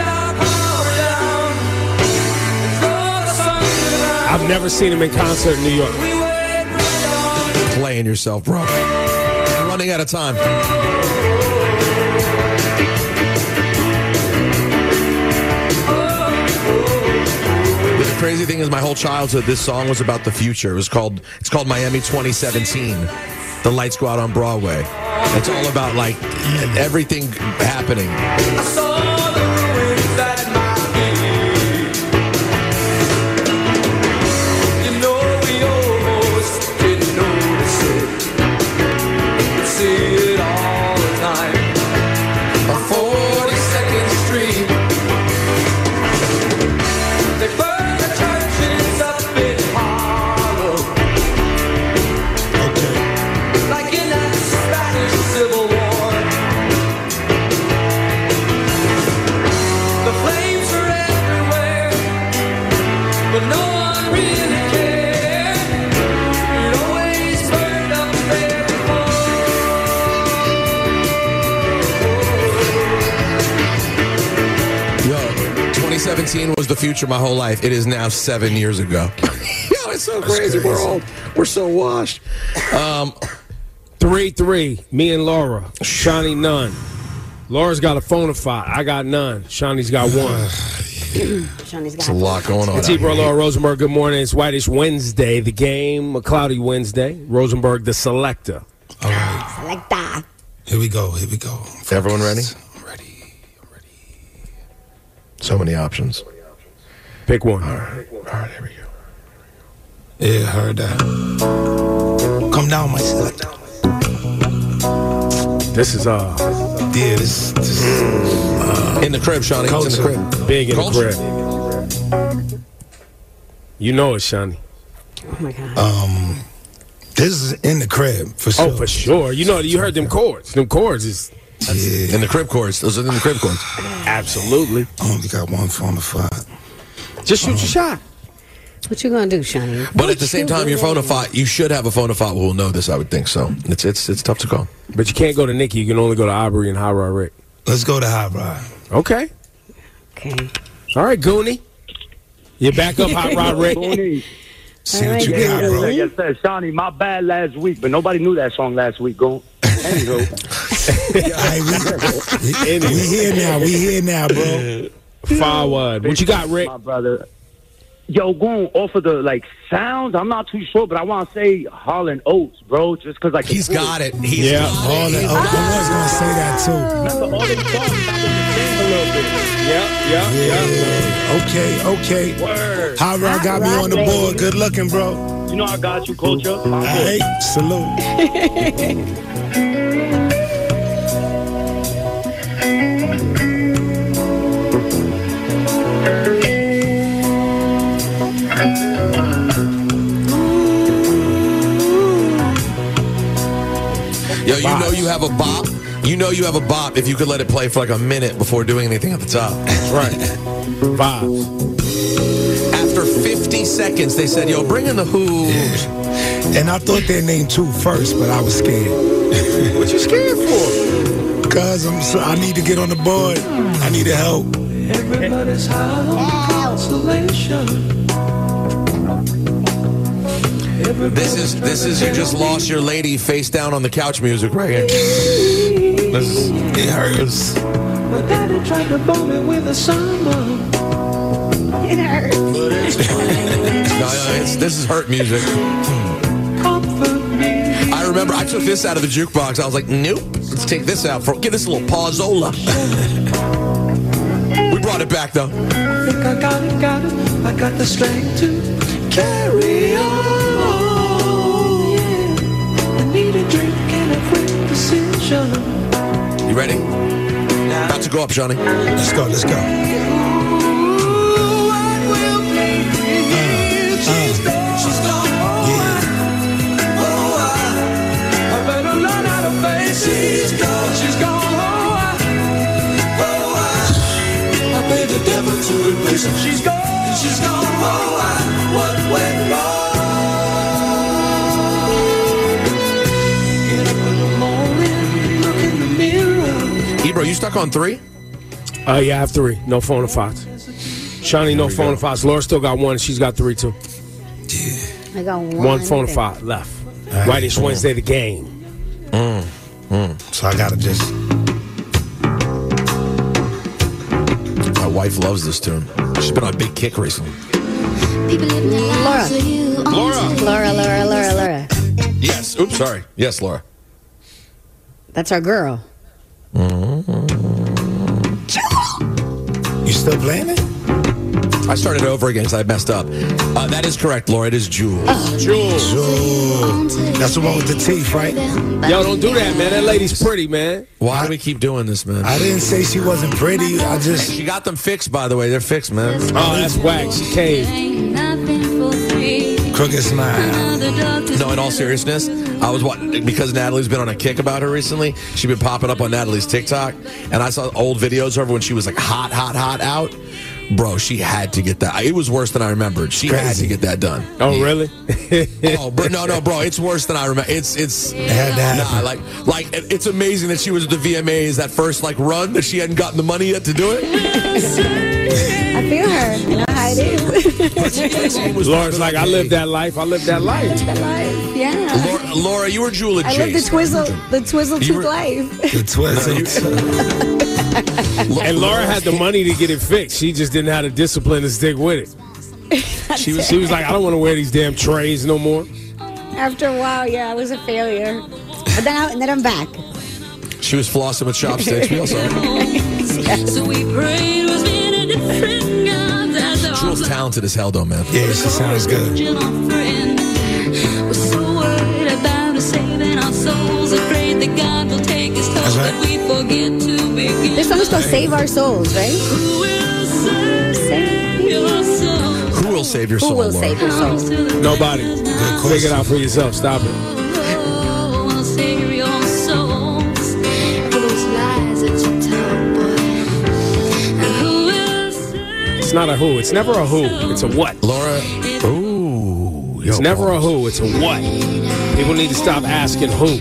I've never seen him in concert in New York. Playing yourself, bro. You're running out of time. The crazy thing is, my whole childhood, this song was about the future. It was called, it's called Miami twenty seventeen. The lights go out on Broadway. It's all about like everything happening. I saw the ruins at my feet. You know we almost didn't notice it. We see it all the time. On forty-second Street, they burn the churches up in Harlem. Like in that Spanish Civil War. The flames are everywhere, but no one really cared. It always burned up there Yo, twenty seventeen was the future my whole life. It is now seven years ago. Yo, it's so crazy. We're old. We're so washed. Um, Three, three. Me and Laura. Shawnee, none. Laura's got a phone-a-fi. I got none. Shawnee's got one. Shawnee's got It's a lot going on. It's Ebro, Laura Rosenberg. Good morning. It's Whitish Wednesday. The game, a cloudy Wednesday. Rosenberg, the selector. All right. Selecta. Here we go. Here we go. Everyone ready? I'm ready. I'm ready. So many options. Pick one. All right. All right, here we go. Yeah, heard that. Come down, my selector. This is uh Yeah, this, this is uh, In the crib, Shawnee. It's in the crib. big in Culture. the crib. You know it, Shawnee. Oh, my God. um, this is in the crib for sure. Oh, for sure. You know, you heard them chords. Them chords is In the crib chords. Those are in the crib chords. absolutely. I only got one phone to find. Just shoot your shot. What you gonna do, Shawnee? But at the same time, your phone a fight. You should have a phone a fight who will know this. I would think so. It's it's it's tough to call. But you can't go to Nikki. You can only go to Aubrey and High Rod Rick. Let's go to Hot Rod. Okay. Okay. All right, Goonie. You back up, Hot Rod Rick. Goonie. See All what right, you yeah, got, yeah, bro. Like I said, Shawnee, my bad last week, but nobody knew that song last week. Go. Anywho, All right, we, we here now. We here now, bro. Forward. What you got, Rick? my brother. Yo, going off of the like sounds, I'm not too sure, but I want to say Harlan Oates, bro, just because like He's got it. He's Yeah. got All it. that, oh, I was gonna say that too. Remember all them songs sounded the same a little bit. Yeah, yeah, Yeah. Okay, okay. Word. Hot Rod got me on the board. Good looking, bro. You know I got you, Culture. All right, salute. Yo, you know you have a bop. You know you have a bop if you could let it play for like a minute before doing anything at the top. Right. Vibes. After fifty seconds, they said, "Yo, bring in the Who." And I thought they named two first, but I was scared. What you scared for? Cause I'm so, I need to get on the board. I need help. Everybody's high on consolation. This is this is you just lost your lady face down on the couch music right here. This is, it hurts. My daddy tried to bomb me with a summer. It hurts. But it's no, no, it's, this is hurt music. comfort me. I remember I took this out of the jukebox. I was like, nope, let's take this out. For, give this a little pauzola. We brought it back though. I think I got it, got it. I got the strength to carry on. You ready? About to go up, Johnny. Let's go, let's go. She's gone, she's gone, oh, I, oh, I, I paid the devil to replace her. She's gone, she's gone, oh, I, what went wrong? Get up in the morning, look in the mirror. Ebro, you stuck on three? Uh, yeah, I have three. No phone or Fox. Shawnee, no phone or Fox. Laura still got one. She's got three, too. I got one. One phone or Fox left. right. Whitish Wednesday, the game. Mm. Mm. So I gotta just. My wife loves this tune. She's been on a big kick recently. Laura. Laura. Laura, Laura, Laura, Laura. Yes. Oops, sorry. Yes, Laura. That's our girl. Mm-hmm. You still playing it? I started over again because I messed up. Uh, that is correct, Laura. It is Jewel. Oh. Jewel. Jewel. That's the one with the teeth, right? Yo, don't do that, man. That lady's pretty, man. Why do we keep doing this, man? I didn't say she wasn't pretty. I just. She got them fixed, by the way. They're fixed, man. Oh, that's whack. She caved. Crooked smile. No, in all seriousness, I was watching because Natalie's been on a kick about her recently. She's been popping up on Natalie's TikTok, and I saw old videos of her when she was like hot, hot, hot out. Bro, she had to get that. It was worse than I remembered. She Crazy. had to get that done. Oh, really? Oh, bro, no, no, bro. It's worse than I remember. It's, it's. It had to happen. Nah, like, like it's amazing that she was at the V M As that first like run that she hadn't gotten the money yet to do it. I feel her. You know how it is. Laura's like, I lived that life. I lived that life. Yeah. Laura, Laura, you were Jewel at I lived the Chase. twizzle, the twizzle You tooth were- life. The twizzle. And Laura had the money to get it fixed. She just didn't have the discipline to stick with it. She was, she was like, I don't want to wear these damn trays no more. After a while, yeah, I was a failure. But then, I, and then I'm back. She was flossing with chopsticks. We all saw it. So we prayed was many different gods as our Jewel's talented as hell, though, man. Yeah, she sounds good. original friend. We're so worried about us saving our souls, afraid that God will take us That's toll, right. but we forget to begin. This song's called Save Our Souls, right? Who will save your soul? Who will save your Who soul, will Laura? save your soul? Nobody. Figure it out for yourself. Stop it. Oh, I'll save your souls for those lies that you tell, boy. And who will save It's not a who. It's never a who. It's a what. Laura. Ooh. It's yo, never boy. a who. It's a what. People need to stop asking who.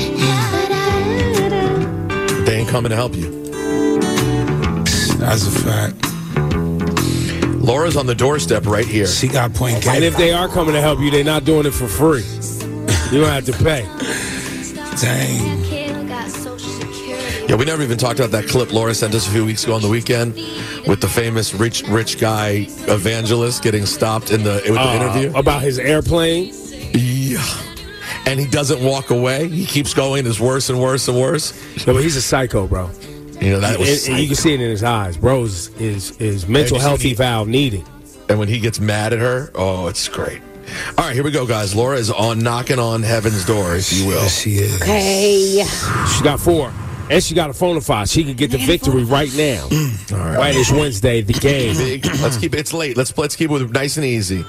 They ain't coming to help you. That's a fact. Laura's on the doorstep right here. She got point game. And if they are coming to help you, they're not doing it for free. You're going to have to pay. Dang. Yeah, we never even talked about that clip Laura sent us a few weeks ago on the weekend with the famous rich rich guy evangelist getting stopped in the with the Uh, interview. About his airplane. Yeah. And he doesn't walk away. He keeps going. It's worse and worse and worse. No, but he's a psycho, bro. You know, that was And- and you can see it in his eyes. Bro is, is, is mental Have you health seen he- eval needed. And when he gets mad at her, oh, it's great. All right, here we go, guys. Laura is on knocking on heaven's door, if you will. Yes, she is. Hey. She got four. And she got a phone five. She can get the victory right now. All right. Whitish Wednesday, the game. Big. Let's keep it. It's late. Let's let's keep it nice and easy.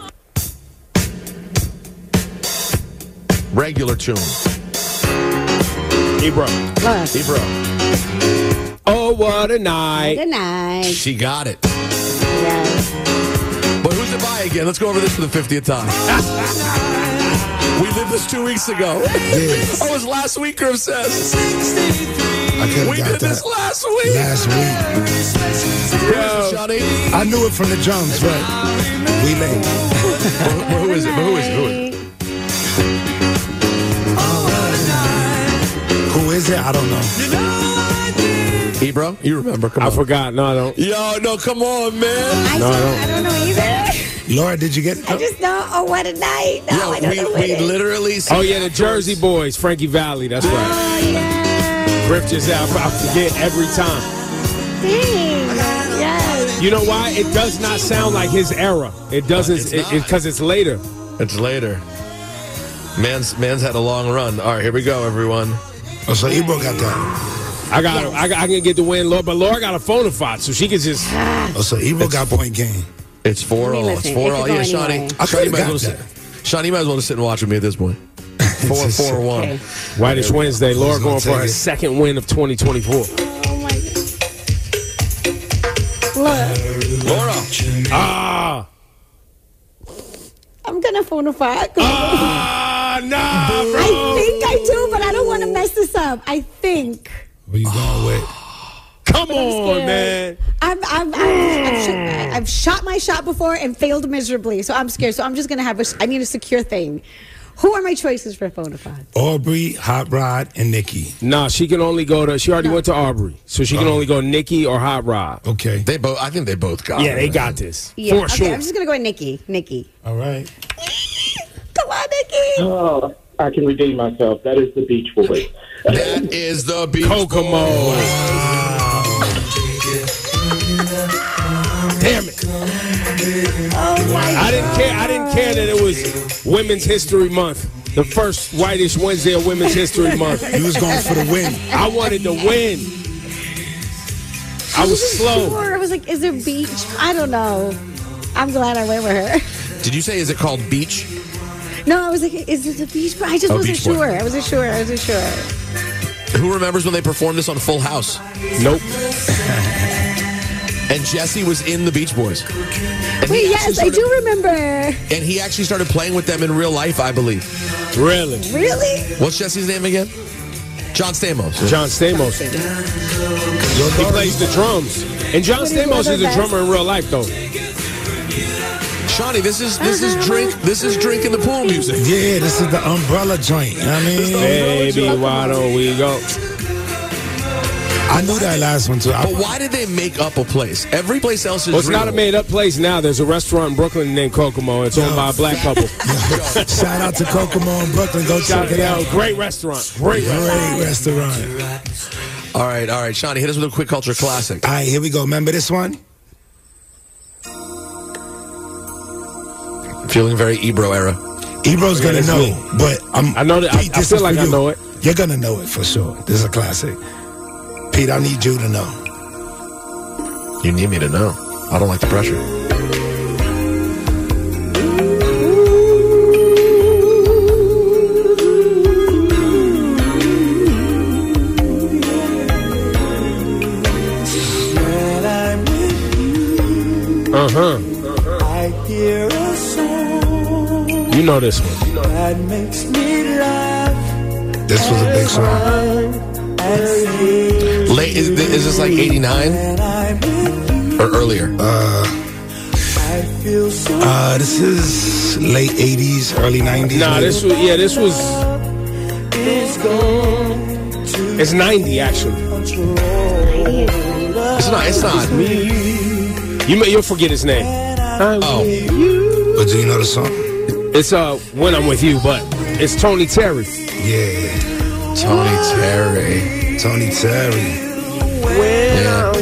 Regular tune. Ebro. Laura. Ebro. Oh, what a night. Good night. She got it. Yes. But who's it by again? Let's go over this for the fiftieth time. We did this two weeks ago. Yes. Oh, it was last week, Griff says. I could We have did got this that last week. last week. Yo. Johnny. I knew it from the drums, but we late. Who is it? Who is it? Who is it? Who is it? I don't know. Ebro, you remember? Come I on. forgot. No, I don't. Yo, no, come on, man. I, No, I don't, don't. I don't know either. Laura, did you get it? I just know, oh, what a night. No, I Yo, don't we, know what we it is. literally. Oh, yeah, the Jersey Boys, Frankie Valley. That's right. Oh, yeah. Griff just out. I forget every time. Dang. Yes. You know why? It does not sound like his era. It doesn't, It's because not. it, because it's later. It's later. Man's man's had a long run. All right, here we go, everyone. Oh, so Ebro got that. I got, I got, I can get the win, Laura, but Laura got a phone fight, so she can just. Oh, so Ebro got point game. It's four all. It's four all. Yeah, Shawnee. Shawnee might, well sit, Shawnee might as well just sit and watch with me at this point. Four, four, one. Okay. Whitish Wednesday. Laura going for her it. second win of twenty twenty-four. Oh my God. Look, Laura. Ah. I'm gonna phone a fight. Ah, nah, bro. I think I do, but I don't want to mess this up. I think. Where you going with? Come I'm on, scared. man. I'm, I'm, I'm, I've, shot, I've shot my shot before and failed miserably, so I'm scared. So I'm just gonna have a. I need a secure thing. Who are my choices for phone a fight? Aubrey, Hot Rod, and Nikki. Nah, she can only go to. She already went to Aubrey, so she can Oh. only go Nikki or Hot Rod. Okay. They both. I think they both got. Yeah, it, they man. got this Yeah. for Okay, sure. I'm just gonna go with Nikki. Nikki. All right. Come on, Nikki. Oh, I can redeem myself. That is the Beach Boys. That is the Beach Kokomo. Damn it! Oh my I didn't care. I didn't care that it was Women's History Month, the first Whitish Wednesday of Women's History Month. You was going for the win. I wanted to win. I was slow. Sure. I was like, is there beach? I don't know. I'm glad I went with her. Did you say is it called Beach? No, I was like, is it a beach? I just Oh, wasn't Beach Boy. sure. I wasn't sure. I wasn't sure. Who remembers when they performed this on Full House? Nope. And Jesse was in the Beach Boys. And Wait, he yes, actually I started- do remember. And he actually started playing with them in real life, I believe. Really? Really? What's Jesse's name again? John Stamos. John Stamos. He plays the drums. And John What do you Stamos other is a best? drummer in real life, though. Shawnee, this is this is drink this is drink in the pool music. Yeah, this is the umbrella joint. You know what I mean? Baby, why don't we go? I knew that last one too. I, But why did they make up a place? Every place else is Well, it's real. not a made-up place now. There's a restaurant in Brooklyn named Kokomo. It's owned by a black couple. Shout out to Kokomo in Brooklyn. Go Shout check it out. Great restaurant. Great Great restaurant. restaurant. All right, all right, Shawnee, hit us with a quick culture classic. All right, here we go. Remember this one? Feeling very Ebro era. Ebro's Yeah, gonna it's know, me. but I'm. I know that. I, Pete, I this feel is like for I you. know it. You're gonna know it for sure. This is a classic. Pete, I need you to know. You need me to know. I don't like the pressure. When I'm with you, Uh huh. I hear a song You know this one. that makes me laugh. This was a big song. Late is, is this like eighty-nine or earlier? Uh, uh, this is late eighties, early nineties. Nah, this was yeah, this was. It's ninety actually. It's not. It's not. You may you'll forget his name. Oh, But do you know the song? It's uh When I'm With You, but it's Tony Terry. Yeah, Tony Terry. Tony Terry. Yeah.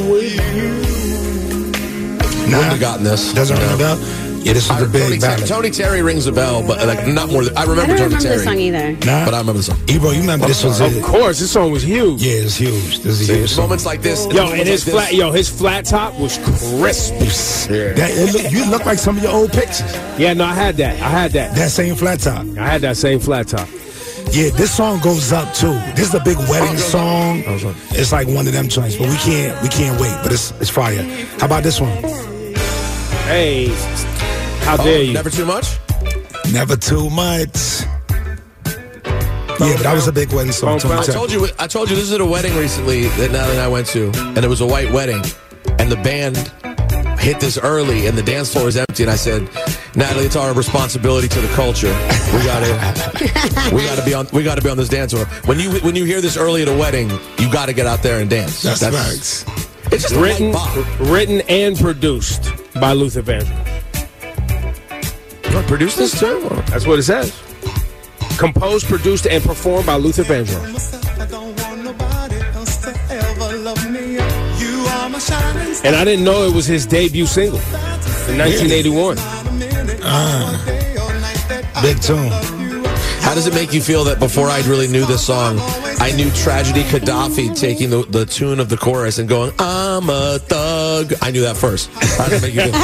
Nah, Wouldn't have gotten this. doesn't ring No. a bell. Yeah, this was I, a big Tony, Ter- ballad. Tony Terry rings a bell, but like not more than I remember I don't Tony remember Terry. the song either. Nah, But I remember the song. Ebro, you remember this was Of it? course, this song was huge. Yeah, it's huge. This is a huge song. Moments like this. Yo, moments and his like flat this. yo, his flat top was crisp. That, it look, you look like some of your old pictures. Yeah, no, I had that. I had that. That same flat top. I had that same flat top. Yeah, this song goes up too. This is a big wedding song. It's like one of them joints, but we can't we can't wait. But it's it's fire. How about this one? Hey, how Oh, dare you? Never too much. Never too much. Yeah, but that was a big wedding song. Tony I Terry. told you. I told you this is at a wedding recently that Natalie and I went to, and it was a white wedding, and the band hit this early, and the dance floor was empty. And I said, Natalie, it's our responsibility to the culture. We gotta, we gotta be on. We gotta be on this dance floor. When you when you hear this early at a wedding, you got to get out there and dance. That's facts. It's just Written, a light bop. written and produced by Luther Vandross. You produced this too? Or? That's what it says. Composed, produced, and performed by Luther Vandross. And I didn't know it was his debut single in nineteen eighty-one. Uh, big tune. How does it make you feel that before I really knew this song, I knew Tragedy Gaddafi taking the, the tune of the chorus and going, I'm a thug. I knew that first. How does it make you feel?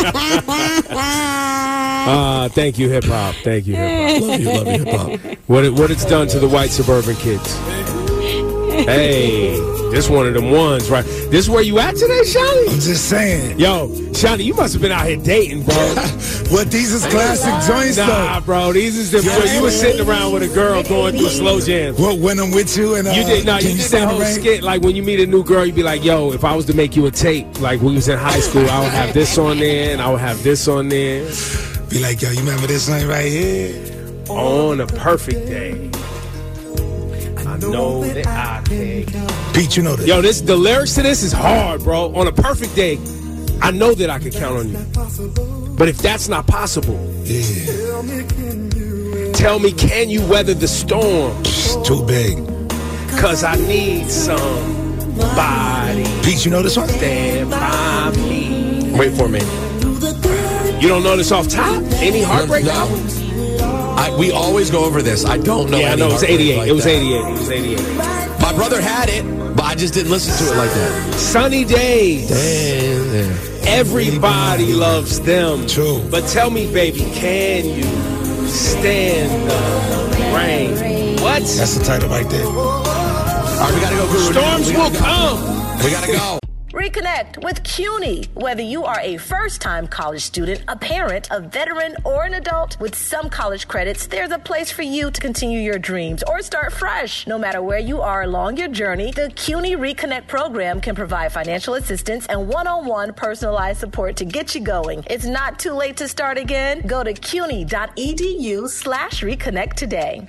Uh, thank you, hip hop. Thank you, hip hop. Love you, love you, hip hop. What it, what it's done to the white suburban kids. Hey, this one of them ones, right? This where you at today, Shawnee? I'm just saying. Yo, Shawnee, you must have been out here dating, bro. What, these is classic joints, Nah, though? bro, these is the Yeah. you were sitting around with a girl going through slow jams. What, when I'm with you and uh, You did no, Can you did Stand that the whole Rain? skit. Like when you meet a new girl, you'd be like, "Yo, if I was to make you a tape, like we was in high school, I would have this on there, and I would have this on there." Be like, yo, you remember this thing right here? On a perfect day, I know that I can. Pete, you know this. Yo, this the lyrics to this is hard, bro. On a perfect day, I know that I can count on you. But if that's not possible, yeah. Tell me, can you weather the storm? It's too big. Cause I need somebody. Pete, you know this one? Stand by me. Wait for me. You don't know this off top? Any heartbreak No. albums? I, we always go over this. I don't know. Yeah, I any know. It was heartbreak eighty-eight. like It was that. eighty-eight. It was eighty-eight. My brother had it, but I just didn't listen to it like that. Sunny days. Damn. Everybody loves them. True. But tell me, baby, can you stand the rain? What? That's the title right there. All right, we gotta go. Guru. Storms We will gotta go. come. We gotta go. Reconnect with CUNY. Whether you are a first-time college student, a parent, a veteran, or an adult, with some college credits, there's a place for you to continue your dreams or start fresh. No matter where you are along your journey, the CUNY Reconnect program can provide financial assistance and one-on-one personalized support to get you going. It's not too late to start again. Go to cuny.edu slash reconnect today.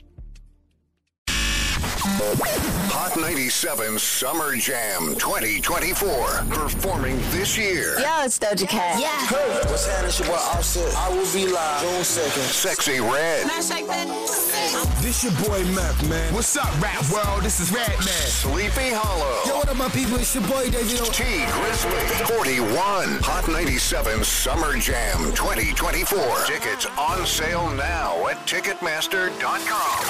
Hot ninety-seven Summer Jam twenty twenty-four. Performing this year. Yo, it's Doja Cat. Yeah. Hey, what's happening? It's your boy Offset. I will be live June second. Sexy Red. This your boy Meth, man. What's up, rap world? This is Red Man. Sleepy Hollow. Yo, what up, my people? It's your boy David. T Grizzly. forty-one. Hot ninety-seven Summer Jam twenty twenty-four. Tickets on sale now at Ticketmaster dot com.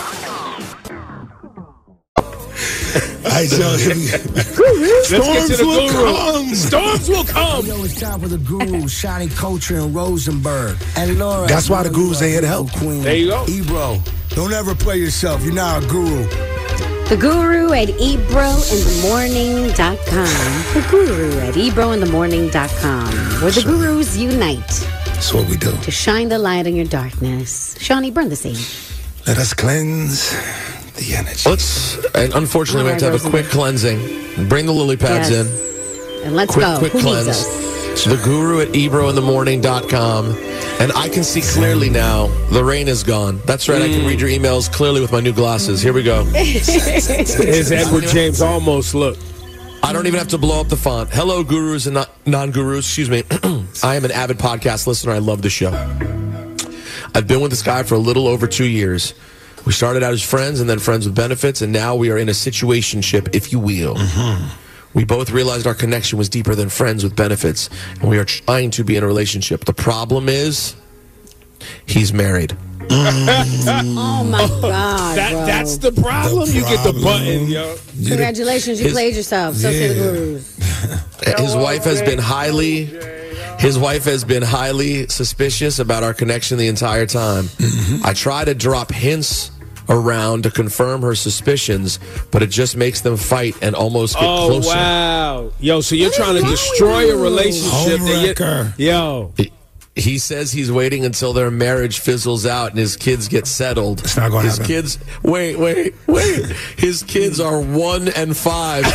All right, so Let's get to the will guru. come. Storms will come. Yo, it's time for the guru, Shiny Culture and Rosenberg. And Laura. That's why the gurus ain't here to help. Queen. There you go. Ebro, don't ever play yourself. You're not a guru. The Guru at ebro in the morning dot com. The Guru at ebro in the morning dot com. Where the gurus unite That's what we do. to shine the light on your darkness. Shawnee, burn the scene. Let us cleanse the energy. Let's, and unfortunately, we have to have a quick cleansing. Bring the lily pads Yes. in. And let's Quick, go. quick Who cleanse. needs us? The Guru at ebro in the morning dot com. And I can see clearly now. The rain is gone. That's right. I can read your emails clearly with my new glasses. Here we go. His Edward James almost look. I don't even have to blow up the font. Hello, gurus and non-gurus. Excuse me. I am an avid podcast listener. I love the show. I've been with this guy for a little over two years. We started out as friends and then friends with benefits, and now we are in a situationship, if you will. Mm-hmm. We both realized our connection was deeper than friends with benefits, and we are trying to be in a relationship. The problem is, he's married. Oh my God, That bro. that's the problem. The You get the problem. button, yo. Congratulations, you His- played yourself. So say the Yeah. Gurus. His wife has been highly, his wife has been highly suspicious about our connection the entire time. Mm-hmm. I try to drop hints around to confirm her suspicions, but it just makes them fight and almost get Oh closer. wow, yo! So you're trying to destroy a relationship that Homewrecker. you, yo. He, he says he's waiting until their marriage fizzles out and his kids get settled. It's not gonna his happen. kids, wait, wait, wait. His kids are one and five.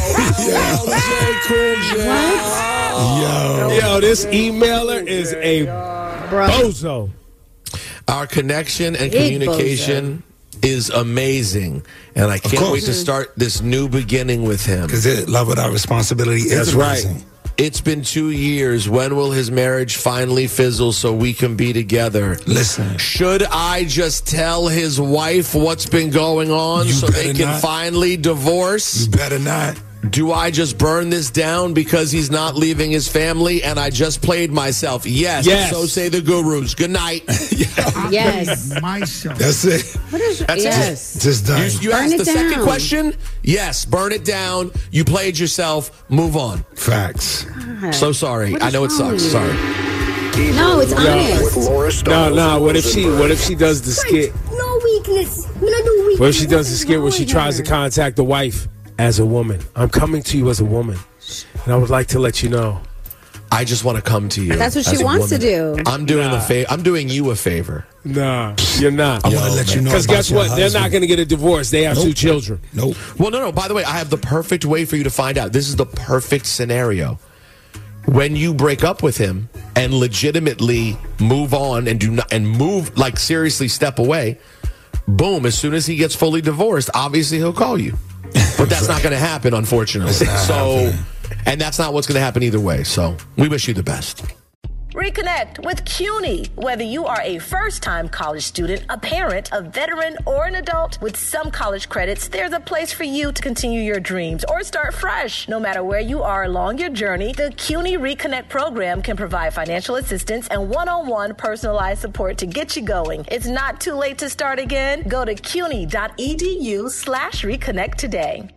Yo. Yo, this emailer is a Bro. bozo. Our connection and Big communication is amazing, and I can't course. wait to start this new beginning with him. Because love without responsibility is That's right. amazing. It's been two years. When will his marriage finally fizzle so we can be together? Listen. Should I just tell his wife what's been going on You so they better can not. finally divorce? You better not. Do I just burn this down because he's not leaving his family and I just played myself? Yes. Yes. So say the gurus. Good night. Yes. Myself. That's it. What is, That's yes. it. Just done. You, you Burn asked it the second down. question? Yes. Burn it down. You played yourself. Move on. Facts. So sorry. What I is know it wrong with sucks. you? Sorry. No, it's honest. Laura No, Stiles no. What if and she? Rosenberg. What if she does the skit? No weakness. We don't do weakness. What if she does the What's skit where wrong she with tries her? to contact the wife as a woman? I'm coming to you as a woman, and I would like to let you know. I just want to come to you. That's what she as a wants to woman. do. I'm doing Nah. a favor. I'm doing you a favor. Nah, you're not. I want to let you know. Because about guess your what? They're husband. not going to get a divorce. They have Nope. two children. Nope. Well, no, no. By the way, I have the perfect way for you to find out. This is the perfect scenario. When you break up with him and legitimately move on and do not and move like seriously step away, boom, as soon as he gets fully divorced, obviously he'll call you. But that's not going to happen, unfortunately. It's not So, happening. and that's not what's going to happen either way. So, we wish you the best. Reconnect with CUNY. Whether you are a first-time college student, a parent, a veteran, or an adult, with some college credits, there's a place for you to continue your dreams or start fresh. No matter where you are along your journey, the CUNY Reconnect program can provide financial assistance and one-on-one personalized support to get you going. It's not too late to start again. Go to cuny.edu slash reconnect today.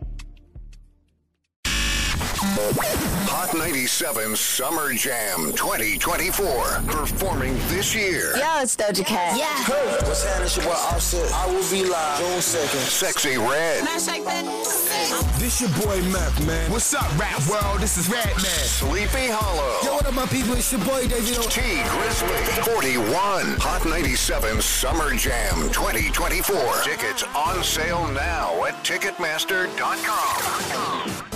Hot ninety-seven Summer Jam twenty twenty-four. Performing this year. Yo, it's Doja Cat. Yeah. What's happening? It's your boy Offset. I will be live June second. Sexy Red. This your boy Meth, man. What's up, rap world? This is Red Man. Sleepy Hollow. Yo, what up, my people? It's your boy, David. T Grizzly. forty-one. Hot ninety-seven Summer Jam twenty twenty-four. Tickets on sale now at Ticketmaster dot com.